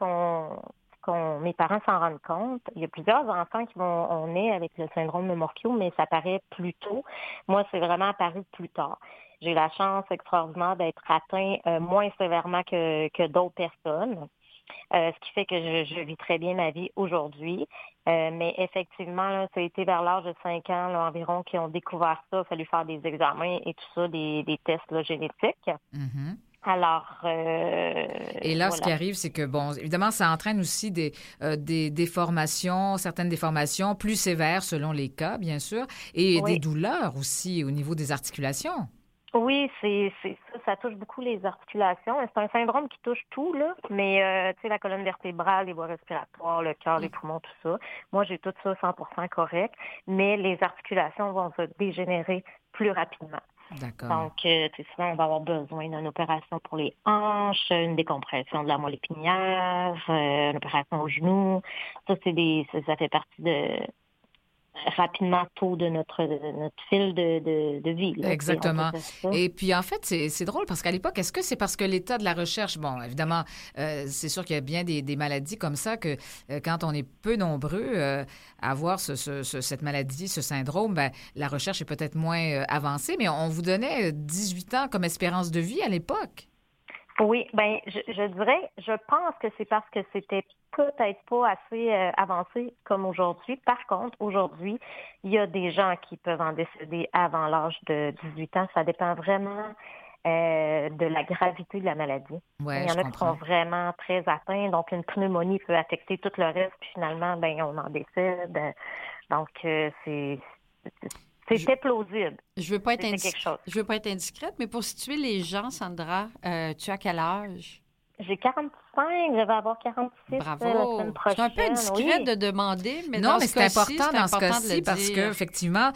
mes parents s'en rendent compte. Il y a plusieurs enfants on naît avec le syndrome de Morquio, mais ça paraît plus tôt. Moi, c'est vraiment apparu plus tard. J'ai la chance extraordinaire d'être atteint moins sévèrement que d'autres personnes, ce qui fait que je vis très bien ma vie aujourd'hui. Mais effectivement, là, ça a été vers l'âge de 5 ans là, environ qu'ils ont découvert ça. Il a fallu faire des examens et tout ça, des tests là, génétiques. Mm-hmm. Alors, et là, ce qui arrive, c'est que, bon, évidemment, ça entraîne aussi des déformations, certaines déformations plus sévères selon les cas, bien sûr, et des douleurs aussi au niveau des articulations. Oui, c'est ça touche beaucoup les articulations. C'est un syndrome qui touche tout, là, mais tu sais, la colonne vertébrale, les voies respiratoires, le cœur, les poumons, tout ça. Moi, j'ai tout ça 100% correct, mais les articulations vont se dégénérer plus rapidement. D'accord. Donc, souvent, on va avoir besoin d'une opération pour les hanches, une décompression de la moelle épinière, une opération au genou. Ça, ça fait partie rapidement tôt de notre fil de vie. Là. Exactement. Et puis, en fait, c'est drôle parce qu'à l'époque, est-ce que c'est parce que l'état de la recherche, bon, évidemment, c'est sûr qu'il y a bien des maladies comme ça que quand on est peu nombreux à avoir cette maladie, ce syndrome, ben, la recherche est peut-être moins avancée, mais on vous donnait 18 ans comme espérance de vie à l'époque. Oui, ben je dirais, je pense que c'est parce que c'était peut-être pas assez avancé comme aujourd'hui. Par contre, aujourd'hui, il y a des gens qui peuvent en décéder avant l'âge de 18 ans. Ça dépend vraiment de la gravité de la maladie. Ouais, il y en a qui sont vraiment très atteints. Donc, une pneumonie peut affecter tout le reste. Puis finalement, ben on en décède. Donc, c'était plausible. Je veux pas être indiscrète, mais pour situer les gens, Sandra, tu as quel âge? J'ai 45, je vais avoir 46 Bravo. La semaine prochaine. C'est un peu indiscret de demander, mais non, dans mais ce c'est cas-ci, important dans ce cas-ci de parce dire. que effectivement,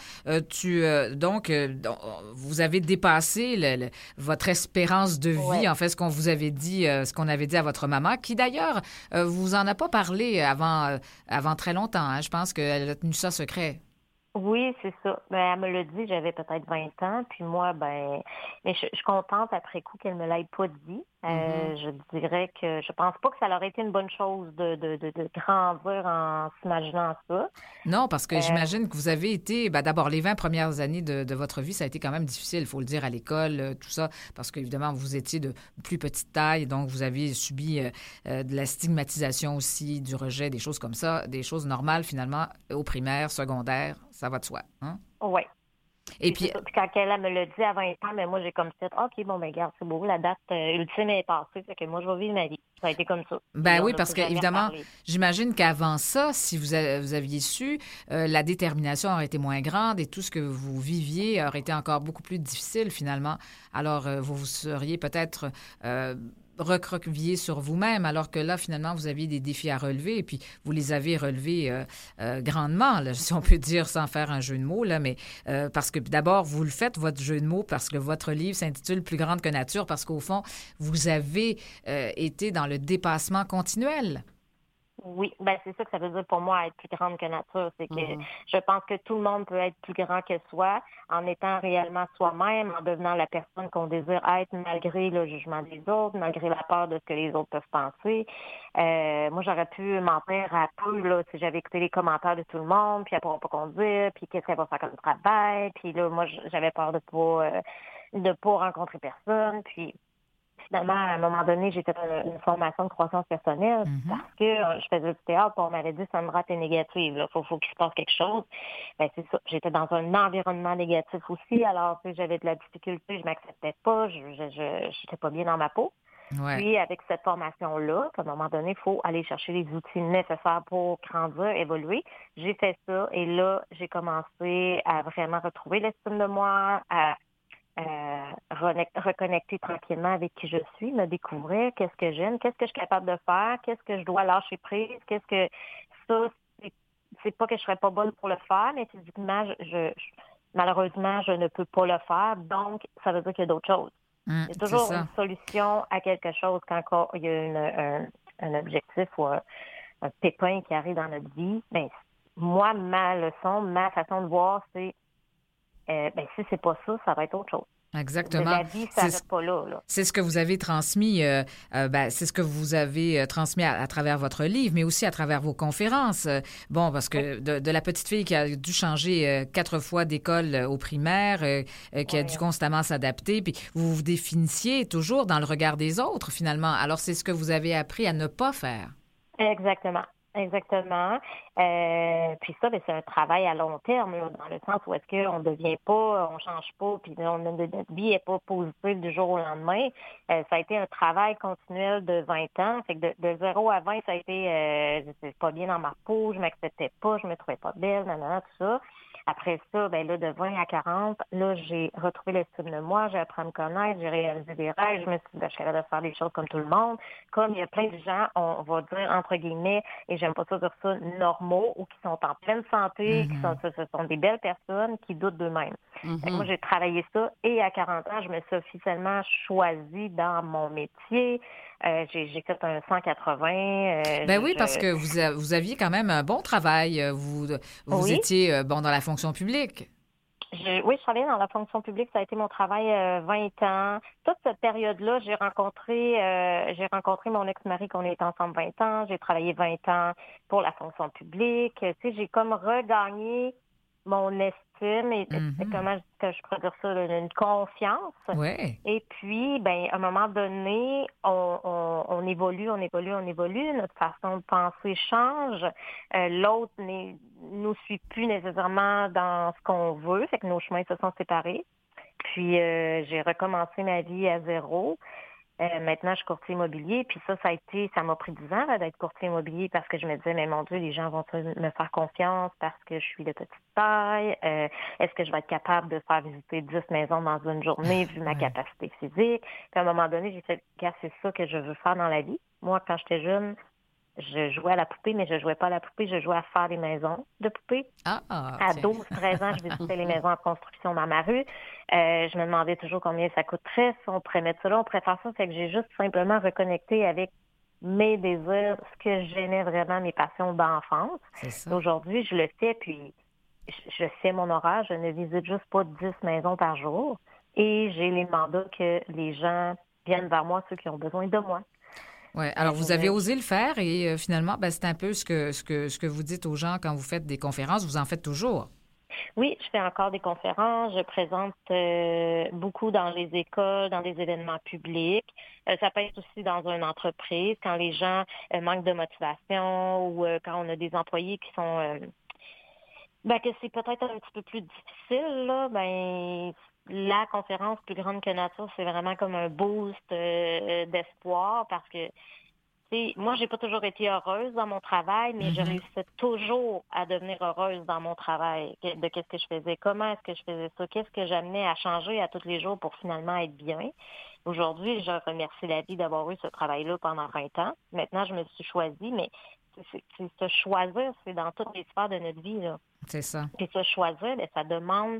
vous avez dépassé votre espérance de vie. En fait, ce qu'on vous avait dit, ce qu'on avait dit à votre maman, qui d'ailleurs vous en a pas parlé avant très longtemps. Hein. Je pense qu'elle a tenu ça secret. Oui, c'est ça. Ben, elle me l'a dit, j'avais peut-être 20 ans, puis moi, mais je suis contente après coup qu'elle me l'ait pas dit. Je dirais que je pense pas que ça aurait été une bonne chose de grandir en s'imaginant ça. Non, parce que j'imagine que vous avez été, d'abord, les 20 premières années de votre vie, ça a été quand même difficile, il faut le dire, à l'école, tout ça, parce qu'évidemment, vous étiez de plus petite taille, donc vous aviez subi de la stigmatisation aussi, du rejet, des choses comme ça, des choses normales, finalement, au primaire, secondaire, ça va de soi. Hein? Oui. Et puis quand elle me l'a dit à 20 ans, mais moi, j'ai comme dit, OK, bon, regarde, c'est beau, la date ultime est passée, fait que moi, je vais vivre ma vie. Ça a été comme ça. Ben oui, parce qu'évidemment, j'imagine qu'avant ça, si vous aviez su, la détermination aurait été moins grande et tout ce que vous viviez aurait été encore beaucoup plus difficile, finalement. Alors, vous seriez peut-être recroquevillé sur vous-même, alors que là, finalement, vous aviez des défis à relever et puis vous les avez relevés grandement, là, si on peut dire, sans faire un jeu de mots, là, mais parce que d'abord, vous le faites, votre jeu de mots, parce que votre livre s'intitule « Plus grande que nature », parce qu'au fond, vous avez été dans le dépassement continuel. Oui, ben c'est ça que ça veut dire pour moi, être plus grande que nature. C'est que je pense que tout le monde peut être plus grand que soi en étant réellement soi-même, en devenant la personne qu'on désire être malgré le jugement des autres, malgré la peur de ce que les autres peuvent penser. Moi, j'aurais pu mentir à peu, là, si j'avais écouté les commentaires de tout le monde, puis elle pourra pas conduire, puis qu'est-ce qu'elle va faire comme travail, puis là, moi, j'avais peur de pas rencontrer personne, puis finalement, à un moment donné, j'ai fait une formation de croissance personnelle parce que je faisais du théâtre et on m'avait dit « Sandra, t'es négative, il faut qu'il se passe quelque chose ». Ben c'est ça. J'étais dans un environnement négatif aussi, alors j'avais de la difficulté, je m'acceptais pas, je n'étais pas bien dans ma peau. Ouais. Puis, avec cette formation-là, à un moment donné, il faut aller chercher les outils nécessaires pour grandir, évoluer. J'ai fait ça et là, j'ai commencé à vraiment retrouver l'estime de moi, à reconnecter tranquillement avec qui je suis, me découvrir qu'est-ce que j'aime, qu'est-ce que je suis capable de faire, qu'est-ce que je dois lâcher prise, qu'est-ce que ça, c'est pas que je serais pas bonne pour le faire, mais physiquement, malheureusement, je ne peux pas le faire, donc ça veut dire qu'il y a d'autres choses. Il y a toujours une solution à quelque chose quand il y a un objectif ou un pépin qui arrive dans notre vie. Ben, moi, ma leçon, ma façon de voir, c'est si c'est pas ça, ça va être autre chose. Exactement. La vie, ça n'arrête pas là. C'est ce que vous avez transmis, c'est ce que vous avez transmis à travers votre livre, mais aussi à travers vos conférences. Bon, parce que de la petite fille qui a dû changer 4 fois d'école au primaire, qui a dû constamment s'adapter, puis vous vous définissiez toujours dans le regard des autres, finalement. Alors, c'est ce que vous avez appris à ne pas faire. Exactement. Exactement. Puis ça, ben, c'est un travail à long terme, là, dans le sens où est-ce qu'on ne devient pas, on change pas, puis notre vie n'est pas positive du jour au lendemain. Ça a été un travail continuel de 20 ans. Fait que de 0 à 20, ça a été, j'étais pas bien dans ma peau, je m'acceptais pas, je me trouvais pas belle, nanana, tout ça. Après ça, ben là, de 20 à 40, là, j'ai retrouvé l'estime de moi, j'ai appris à me connaître, j'ai réalisé des rêves, je me suis dit, ben, je suis capable de faire des choses comme tout le monde. Comme il y a plein de gens, on va dire, entre guillemets, et j'aime pas ça dire ça, normaux, ou qui sont en pleine santé, ce sont des belles personnes qui doutent d'eux-mêmes. Fait que moi, j'ai travaillé ça, et à 40 ans, je me suis officiellement choisie dans mon métier. J'ai fait un 180. Ben oui, parce que vous aviez quand même un bon travail. Vous étiez dans la fonction publique. Oui, je travaillais dans la fonction publique. Ça a été mon travail 20 ans. Toute cette période-là, j'ai rencontré mon ex-mari qu'on est ensemble 20 ans. J'ai travaillé 20 ans pour la fonction publique. Tu sais, j'ai comme regagné mon estime et comment que je pourrais dire ça, une confiance. Ouais. Et puis, ben, à un moment donné, on évolue, notre façon de penser change. L'autre nous suit plus nécessairement dans ce qu'on veut, fait que nos chemins se sont séparés. Puis j'ai recommencé ma vie à zéro. Maintenant, je suis courtier immobilier, puis ça m'a pris 10 ans là, d'être courtier immobilier parce que je me disais, mais mon Dieu, les gens vont me faire confiance parce que je suis de petite taille. Est-ce que je vais être capable de faire visiter 10 maisons dans une journée vu ma capacité physique? Puis à un moment donné, j'ai fait, c'est ça que je veux faire dans la vie. Moi, quand j'étais jeune, je jouais à la poupée, mais je jouais pas à la poupée, je jouais à faire des maisons de poupées. À 12-13 ans, je visitais les maisons en construction dans ma rue. Je me demandais toujours combien ça coûterait, si on pourrait mettre ça là, on pourrait faire ça. Fait que j'ai juste simplement reconnecté avec mes désirs, ce que j'aimais vraiment, mes passions d'enfance. Aujourd'hui, je le fais, puis je sais mon horaire, je ne visite juste pas 10 maisons par jour. Et j'ai les mandats que les gens viennent vers moi, ceux qui ont besoin de moi. Oui. Alors, vous avez osé le faire et finalement, ben, c'est un peu ce que vous dites aux gens quand vous faites des conférences. Vous en faites toujours. Oui, je fais encore des conférences. Je présente beaucoup dans les écoles, dans des événements publics. Ça peut être aussi dans une entreprise, quand les gens manquent de motivation ou quand on a des employés qui sont... que c'est peut-être un petit peu plus difficile, là, la conférence plus grande que nature, c'est vraiment comme un boost d'espoir parce que, tu sais, moi, j'ai pas toujours été heureuse dans mon travail, mais je réussissais toujours à devenir heureuse dans mon travail, de qu'est-ce que je faisais, comment est-ce que je faisais ça, qu'est-ce que j'amenais à changer à tous les jours pour finalement être bien. Aujourd'hui, je remercie la vie d'avoir eu ce travail-là pendant 20 ans. Maintenant, je me suis choisie, mais c'est se choisir, c'est dans toutes les sphères de notre vie, là. C'est ça. Puis se choisir, ça demande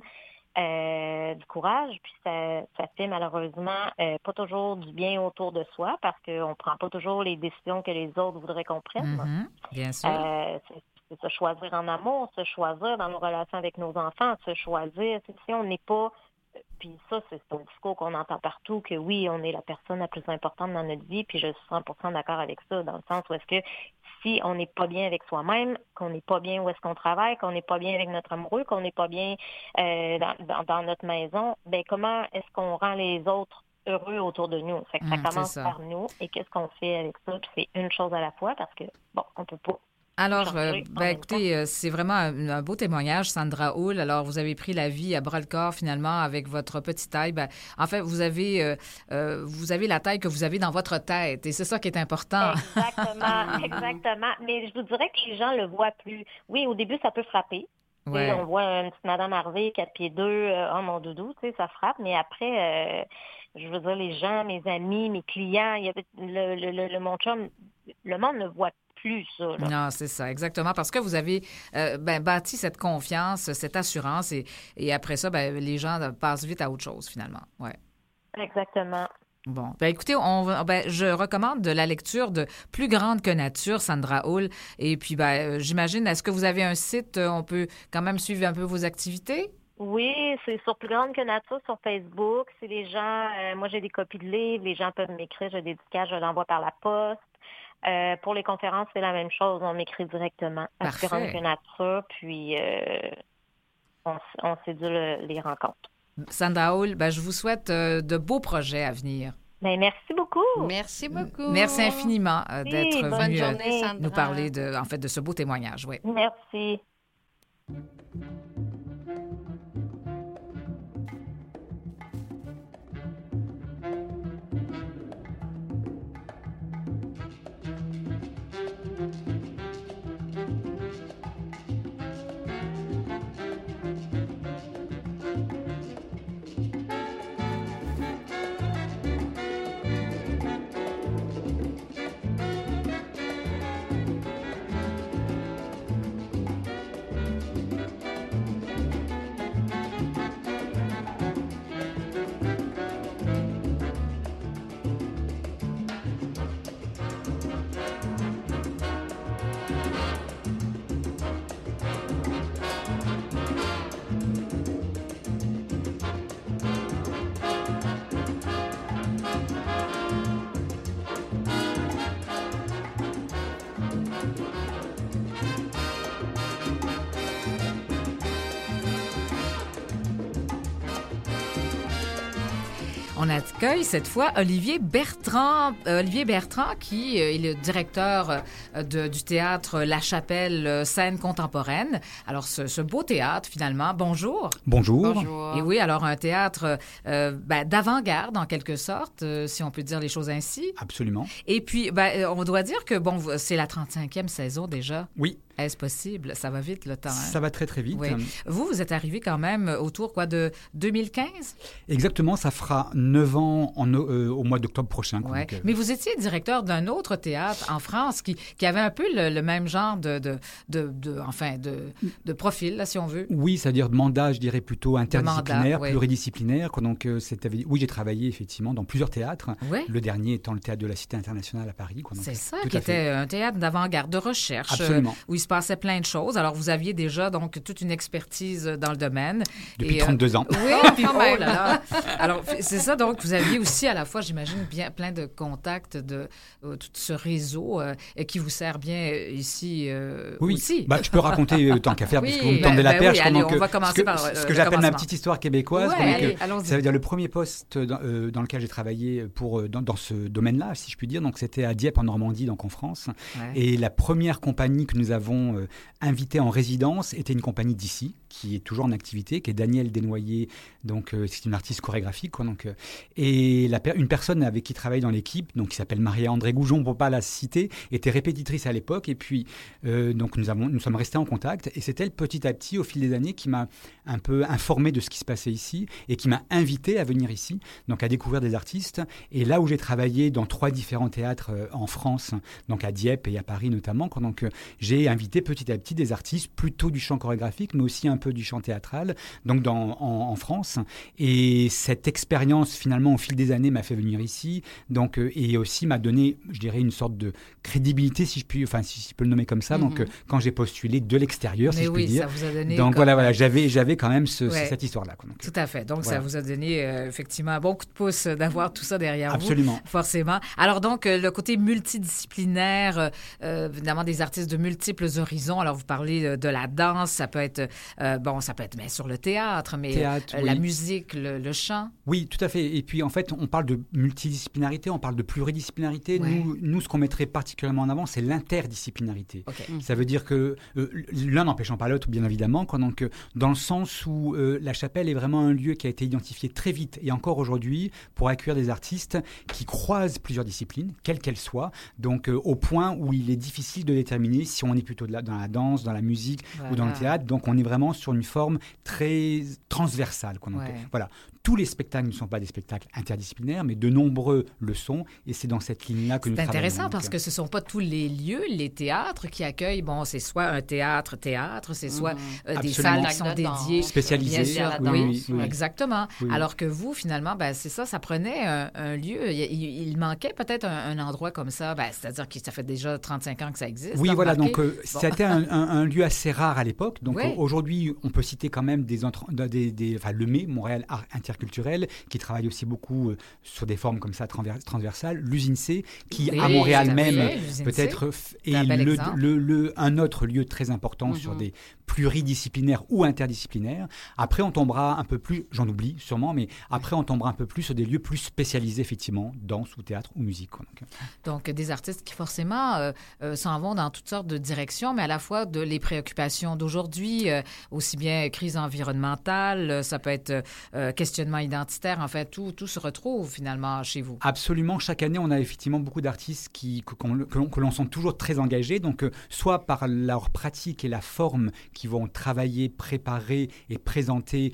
du courage, puis ça fait malheureusement pas toujours du bien autour de soi parce qu'on prend pas toujours les décisions que les autres voudraient qu'on prenne. Bien sûr. C'est se choisir en amour, se choisir dans nos relations avec nos enfants, se choisir. Si on n'est pas... Puis ça, c'est un discours qu'on entend partout, que oui, on est la personne la plus importante dans notre vie, puis je suis 100% d'accord avec ça, dans le sens où est-ce que si on n'est pas bien avec soi-même, qu'on n'est pas bien où est-ce qu'on travaille, qu'on n'est pas bien avec notre amoureux, qu'on n'est pas bien dans notre maison, ben comment est-ce qu'on rend les autres heureux autour de nous? Fait que ça commence par nous, et qu'est-ce qu'on fait avec ça? Puis c'est une chose à la fois, parce que, bon, on peut pas. Alors, écoutez, c'est vraiment un beau témoignage, Sandra Houle. Alors, vous avez pris la vie à bras-le-corps, finalement, avec votre petite taille. Ben, en fait, vous avez la taille que vous avez dans votre tête, et c'est ça qui est important. Exactement. Mais je vous dirais que les gens le voient plus. Oui, au début, ça peut frapper. Ouais. On voit une petite Madame Harvey, 4 pieds 2, oh mon doudou, tu sais, ça frappe. Mais après, je veux dire, les gens, mes amis, mes clients, il y avait mon chum, le monde ne voit plus ça. Là. Non, c'est ça, exactement. Parce que vous avez bâti cette confiance, cette assurance, et après ça, les gens passent vite à autre chose, finalement. Ouais. Exactement. Bon, écoutez, je recommande de la lecture de Plus grande que nature, Sandra Houle. Et puis, j'imagine, est-ce que vous avez un site, on peut quand même suivre un peu vos activités? Oui, c'est sur Plus grande que nature sur Facebook. Si les gens, moi j'ai des copies de livres, les gens peuvent m'écrire, je dédicace, je l'envoie par la poste. Pour les conférences, c'est la même chose, on m'écrit directement à Plus grande que nature, puis on sédule les rencontres. Sandra Houle, je vous souhaite de beaux projets à venir. Ben, merci beaucoup. Merci beaucoup. Merci infiniment d'être bonne venu journée, Sandra. nous parler de ce beau témoignage. Oui. Merci. On accueille cette fois Olivier Bertrand. Olivier Bertrand, qui est le directeur du théâtre La Chapelle scène contemporaine. Alors, ce beau théâtre, finalement. Bonjour. Bonjour. Bonjour. Et oui, alors un théâtre d'avant-garde, en quelque sorte, si on peut dire les choses ainsi. Absolument. Et puis, on doit dire que, bon, c'est la 35e saison déjà. Oui. Est-ce possible? Ça va vite, le temps. Hein? Ça va très, très vite. Oui. Vous êtes arrivé quand même autour, de 2015? Exactement, ça fera 9 ans au mois d'octobre prochain. Ouais. Mais vous étiez directeur d'un autre théâtre en France qui avait un peu le même genre de profil, là, si on veut. Oui, c'est-à-dire de mandat, je dirais plutôt interdisciplinaire, mandat, pluridisciplinaire. Donc, oui, j'ai travaillé effectivement dans plusieurs théâtres. Ouais. Le dernier étant le théâtre de la Cité internationale à Paris. C'est ça, qui était un théâtre d'avant-garde, de recherche. Absolument. Où il se passait plein de choses. Alors, vous aviez déjà donc toute une expertise dans le domaine. Depuis 32 ans. Oui, puis oh là là. Alors, c'est ça, donc, vous aviez aussi à la fois, j'imagine, bien plein de contacts de tout ce réseau qui vous sert bien ici oui. aussi. Je peux raconter tant qu'à faire, oui, puisque vous me tendez la perche. Oui, allez, on va commencer par ce que j'appelle ma petite histoire québécoise. Ouais, ça veut dire le premier poste dans lequel j'ai travaillé dans ce domaine-là, si je puis dire. Donc, c'était à Dieppe, en Normandie, donc en France. Ouais. Et la première compagnie que nous avons invitée en résidence était une compagnie d'ici, qui est toujours en activité, qui est Danielle Desnoyers. Donc, c'est une artiste chorégraphique. Et une personne avec qui travaille dans l'équipe, donc qui s'appelle Maria-André Goujon, pour ne pas la citer, était répétitrice à l'époque. Et puis, donc nous sommes restés en contact. Et c'est elle, petit à petit, au fil des années, qui m'a un peu informé de ce qui se passait ici et qui m'a invité à venir ici, donc à découvrir des artistes. Et là où j'ai travaillé dans 3 différents théâtres en France, donc à Dieppe et à Paris notamment, donc j'ai invité petit à petit des artistes, plutôt du chant chorégraphique, mais aussi un peu du chant théâtral, donc en France. Et cette expérience, finalement, au fil des années, m'a fait venir ici, donc, et aussi m'a donné, je dirais, une sorte de crédibilité, si je peux le nommer comme ça, donc quand j'ai postulé de l'extérieur, si je puis dire. Ça vous a donné donc voilà, j'avais quand même cette histoire-là. Tout à fait. Donc, ça vous a donné effectivement un bon coup de pouce d'avoir tout ça derrière vous. Absolument. Forcément. Alors donc, le côté multidisciplinaire, évidemment, des artistes de multiples horizons. Alors, vous parlez de la danse, ça peut être, bien sûr le théâtre, mais la musique, le chant. Oui, tout à fait. Et puis, en fait, on parle de multidisciplinarité, on parle de pluridisciplinarité. Ouais. Nous, ce qu'on mettrait particulièrement en avant, c'est l'interdisciplinarité. Okay. Ça veut dire que l'un n'empêchant pas l'autre, bien évidemment, donc, dans le sens où la Chapelle est vraiment un lieu qui a été identifié très vite et encore aujourd'hui pour accueillir des artistes qui croisent plusieurs disciplines, quelles qu'elles soient, donc au point où il est difficile de déterminer si on est plutôt dans la danse, dans la musique ou dans le théâtre. Donc on est vraiment sur une forme très transversale. Voilà. Tous les spectacles ne sont pas des spectacles interdisciplinaires, mais de nombreux le sont, et c'est dans cette ligne-là que nous travaillons. C'est intéressant parce que ce ne sont pas tous les lieux, les théâtres qui accueillent, c'est soit un théâtre, c'est soit des salles qui sont dédiées. Spécialisées. Bien sûr, oui, exactement. Oui. Alors que vous, finalement, c'est ça, ça prenait un lieu. Il manquait peut-être un endroit comme ça, c'est-à-dire que ça fait déjà 35 ans que ça existe. Oui, voilà, donc c'était un lieu assez rare à l'époque. Donc aujourd'hui, on peut citer quand même des le MEI, Montréal Art Interculturel, qui travaille aussi beaucoup sur des formes comme ça transversales. L'USINSEE, qui à Montréal même peut-être est un autre lieu très important sur des pluridisciplinaires ou interdisciplinaires. Après, on tombera un peu plus, j'en oublie sûrement, mais après, on tombera un peu plus sur des lieux plus spécialisés, effectivement, danse ou théâtre ou musique. Donc, des artistes qui forcément s'en vont dans toutes sortes de directions, mais à la fois les préoccupations d'aujourd'hui, aussi bien crise environnementale, ça peut être questionnement identitaire, en fait, tout se retrouve finalement chez vous. Absolument. Chaque année, on a effectivement beaucoup d'artistes que l'on sent toujours très engagés, donc soit par leur pratique et la forme qui vont travailler, préparer et présenter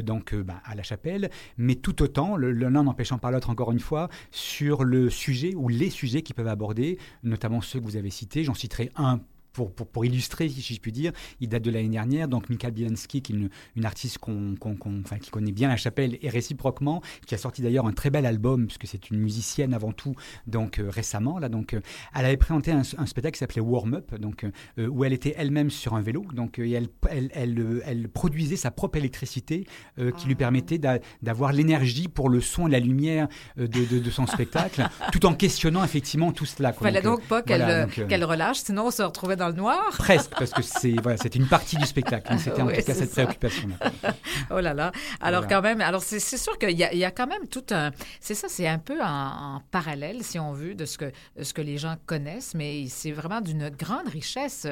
à la Chapelle, mais tout autant, l'un n'empêchant pas l'autre encore une fois, sur le sujet ou les sujets qu'ils peuvent aborder, notamment ceux que vous avez cités. J'en citerai un pour illustrer, si je puis dire. Il date de l'année dernière, donc Michael Bielansky, qui est une artiste qui connaît bien la Chapelle et réciproquement, qui a sorti d'ailleurs un très bel album, puisque c'est une musicienne avant tout, donc récemment. Elle avait présenté un spectacle qui s'appelait Warm Up, où elle était elle-même sur un vélo, et elle produisait sa propre électricité qui lui permettait d'avoir l'énergie pour le son et la lumière de son spectacle, tout en questionnant effectivement tout cela. Il ne fallait donc pas qu'elle relâche, sinon on se retrouvait dans le noir. Presque, parce que c'était une partie du spectacle. C'était en tout cas cette préoccupation-là. Oh là là. Alors quand même, c'est sûr qu'il y a quand même tout un... C'est un peu en parallèle, si on veut, de ce que les gens connaissent, mais c'est vraiment d'une grande richesse.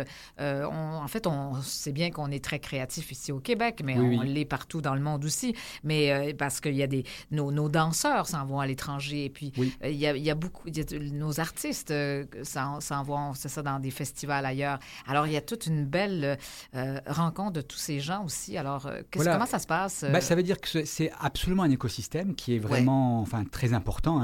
En fait, on sait bien qu'on est très créatif ici au Québec, mais on l'est partout dans le monde aussi. Mais parce qu'il y a nos danseurs s'en vont à l'étranger, et puis il y a beaucoup... nos artistes s'en vont, c'est ça, dans des festivals ailleurs. Alors, il y a toute une belle rencontre de tous ces gens aussi. Alors, comment ça se passe? Ça veut dire que c'est absolument un écosystème qui est vraiment très important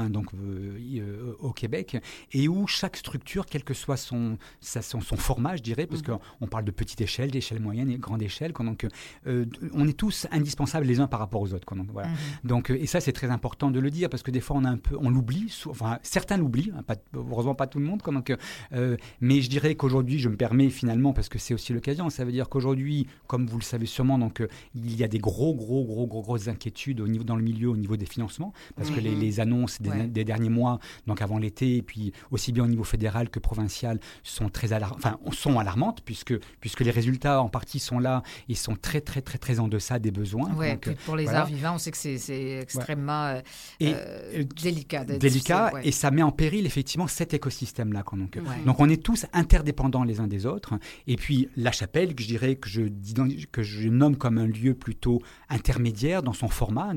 au Québec, et où chaque structure, quel que soit son format, je dirais, parce qu'on parle de petite échelle, d'échelle moyenne et grande échelle, donc on est tous indispensables les uns par rapport aux autres. Donc, et ça, c'est très important de le dire, parce que des fois, on l'oublie, certains l'oublient, heureusement pas tout le monde. Mais je dirais qu'aujourd'hui, je me permets finalement, parce que c'est aussi l'occasion, ça veut dire qu'aujourd'hui, comme vous le savez sûrement, il y a des grosses inquiétudes dans le milieu au niveau des financements, parce que les annonces des derniers mois, donc avant l'été, et puis aussi bien au niveau fédéral que provincial, sont sont alarmantes, puisque les résultats en partie sont là et sont très très très très en deçà des besoins. Puis pour les arts vivants, on sait que c'est extrêmement délicat. Et ça met en péril effectivement cet écosystème-là. Donc on est tous interdépendants les uns des autres. Et puis la Chapelle, que je dirais que je nomme comme un lieu plutôt intermédiaire dans son format.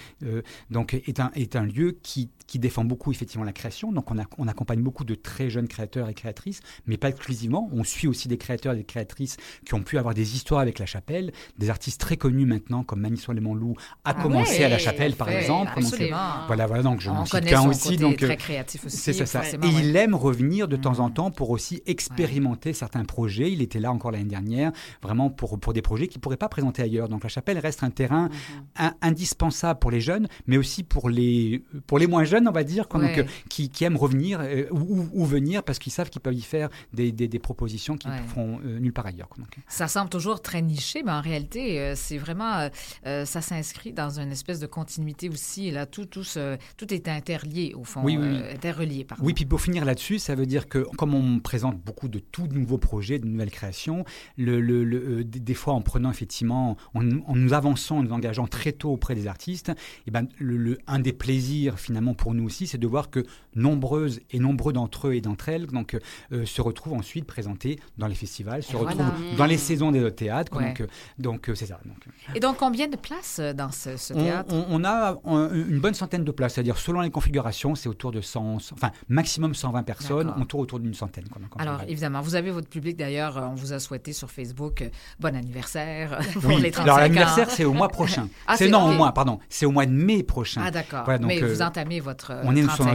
Est un lieu qui défend beaucoup effectivement la création. Donc on accompagne beaucoup de très jeunes créateurs et créatrices, mais pas exclusivement. On suit aussi des créateurs et des créatrices qui ont pu avoir des histoires avec la Chapelle, des artistes très connus maintenant comme Manisol Lemonlou a commencé à la Chapelle par exemple. Donc je m'en cite qu'un aussi. Donc très créatif aussi. C'est ça. Et il aime revenir de temps en temps pour aussi expérimenter certains projets. Il était là encore l'année dernière, vraiment pour des projets qu'il ne pourrait pas présenter ailleurs. Donc la Chapelle reste un terrain indispensable pour les jeunes, mais aussi pour les moins jeunes, on va dire, qui aiment revenir ou venir parce qu'ils savent qu'ils peuvent y faire des propositions qu'ils ne feront nulle part ailleurs. Ça semble toujours très niché, mais en réalité, c'est vraiment... ça s'inscrit dans une espèce de continuité aussi. Là, tout est interlié, au fond. Interrelié, pardon. Oui, puis pour finir là-dessus, ça veut dire que comme on présente beaucoup de tout nouveaux projets, de nouvelles créations, des fois en prenant effectivement, en nous avançant, en nous engageant très tôt auprès des artistes, un des plaisirs finalement pour nous aussi, c'est de voir que nombreux d'entre eux et d'entre elles se retrouvent ensuite présentés dans les festivals, se retrouvent dans les saisons des théâtres. Donc c'est ça. Et donc combien de places dans ce théâtre? On a une bonne centaine de places, c'est-à-dire selon les configurations, c'est autour de maximum 120 personnes, on tourne autour d'une centaine. Alors évidemment, vous avez votre public d'ailleurs, on vous a souhaité sur Facebook bon anniversaire pour les 35 ans. Alors l'anniversaire c'est au mois prochain. C'est au mois de mai prochain. Ah d'accord, mais vous entamez votre on est sur notre 35e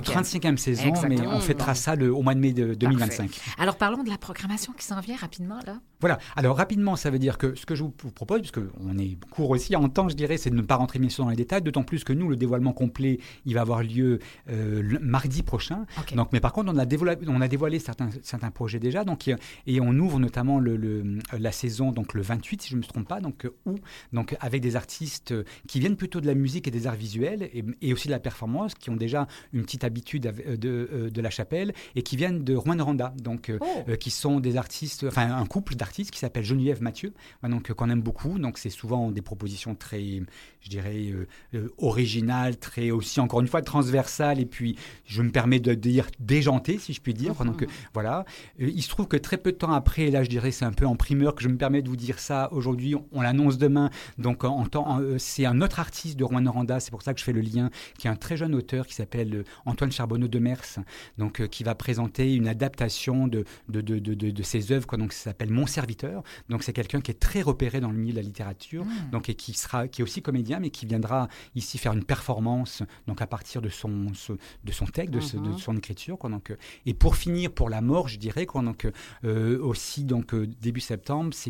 5e saison, Exactement. mais on fêtera ça au mois de mai de 2025. Parfait. Alors, parlons de la programmation qui s'en vient rapidement, là. Voilà. Alors, rapidement, ça veut dire que ce que je vous propose, puisqu'on est court aussi en temps, je dirais, c'est de ne pas rentrer bien sûr dans les détails, d'autant plus que nous, le dévoilement complet, il va avoir lieu le mardi prochain. Okay. Donc, mais par contre, on a dévoilé certains projets déjà, donc, et on ouvre notamment la saison donc, le 28, si je ne me trompe pas, donc avec des artistes qui viennent plutôt de la musique et des arts visuels, et aussi de la performance, qui ont déjà une petite habitude de la chapelle, et qui viennent de Rwanda, donc qui sont des artistes, enfin un couple d'artistes qui s'appelle Geneviève Mathieu, donc qu'on aime beaucoup. Donc c'est souvent des propositions très, je dirais, originales, très aussi encore une fois transversales, et puis je me permets de dire déjantées, si je puis dire. Donc voilà. Il se trouve que très peu de temps après, là je dirais c'est un peu en primeur que je me permets de vous dire ça aujourd'hui. On l'annonce demain. Donc c'est un autre artiste de Rwanda, c'est pour ça que je fais le lien, qui est un très jeune auteur qui s'appelle Antoine Charbonneau de Mers, donc qui va présenter une adaptation de ses œuvres, quoi. Donc ça s'appelle Mon Serviteur. Donc c'est quelqu'un qui est très repéré dans le milieu de la littérature, donc et qui est aussi comédien, mais qui viendra ici faire une performance, donc à partir de son texte, de son écriture, quoi. Donc et pour finir, pour la mort, je dirais, quoi. Donc aussi donc début septembre, c'est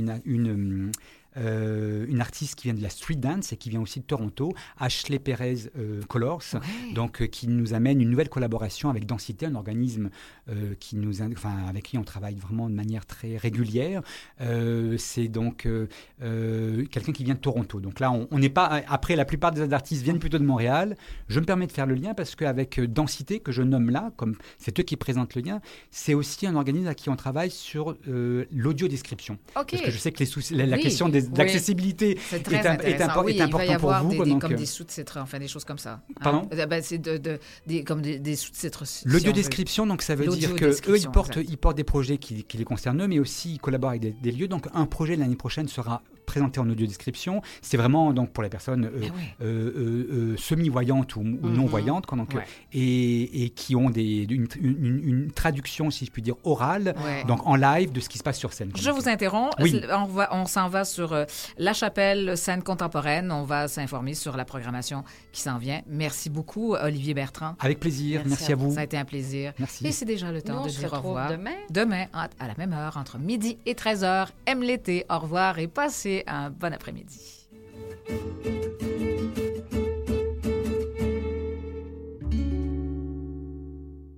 une artiste qui vient de la street dance et qui vient aussi de Toronto, Ashley Perez Colors, donc qui nous amène une nouvelle collaboration avec Densité, un organisme avec qui on travaille vraiment de manière très régulière. C'est donc quelqu'un qui vient de Toronto. Donc là, on n'est pas... Après, la plupart des artistes viennent plutôt de Montréal. Je me permets de faire le lien parce qu'avec Densité, que je nomme là, comme c'est eux qui présentent le lien, c'est aussi un organisme à qui on travaille sur l'audiodescription. Parce que je sais que la question d'accessibilité est important il va y avoir pour vous. Comme des sous-titres, enfin des choses comme ça. Pardon? C'est comme des sous-titres. L'audiodescription, donc ça veut dire qu'eux, ils portent des projets qui les concernent eux, mais aussi ils collaborent avec des lieux. Donc un projet l'année prochaine sera présenté en audiodescription. C'est vraiment donc pour les personnes semi-voyantes ou non-voyantes, et qui ont une traduction, si je puis dire, orale, donc en live de ce qui se passe sur scène. Je vous interromps. Oui. On s'en va sur La Chapelle, scène contemporaine. On va s'informer sur la programmation qui s'en vient. Merci beaucoup, Olivier Bertrand. Avec plaisir. Merci à vous. Ça a été un plaisir. Merci. Et c'est déjà le temps de dire au revoir. Demain, à la même heure, entre midi et 13h. Aime l'été. Au revoir et passez un bon après-midi.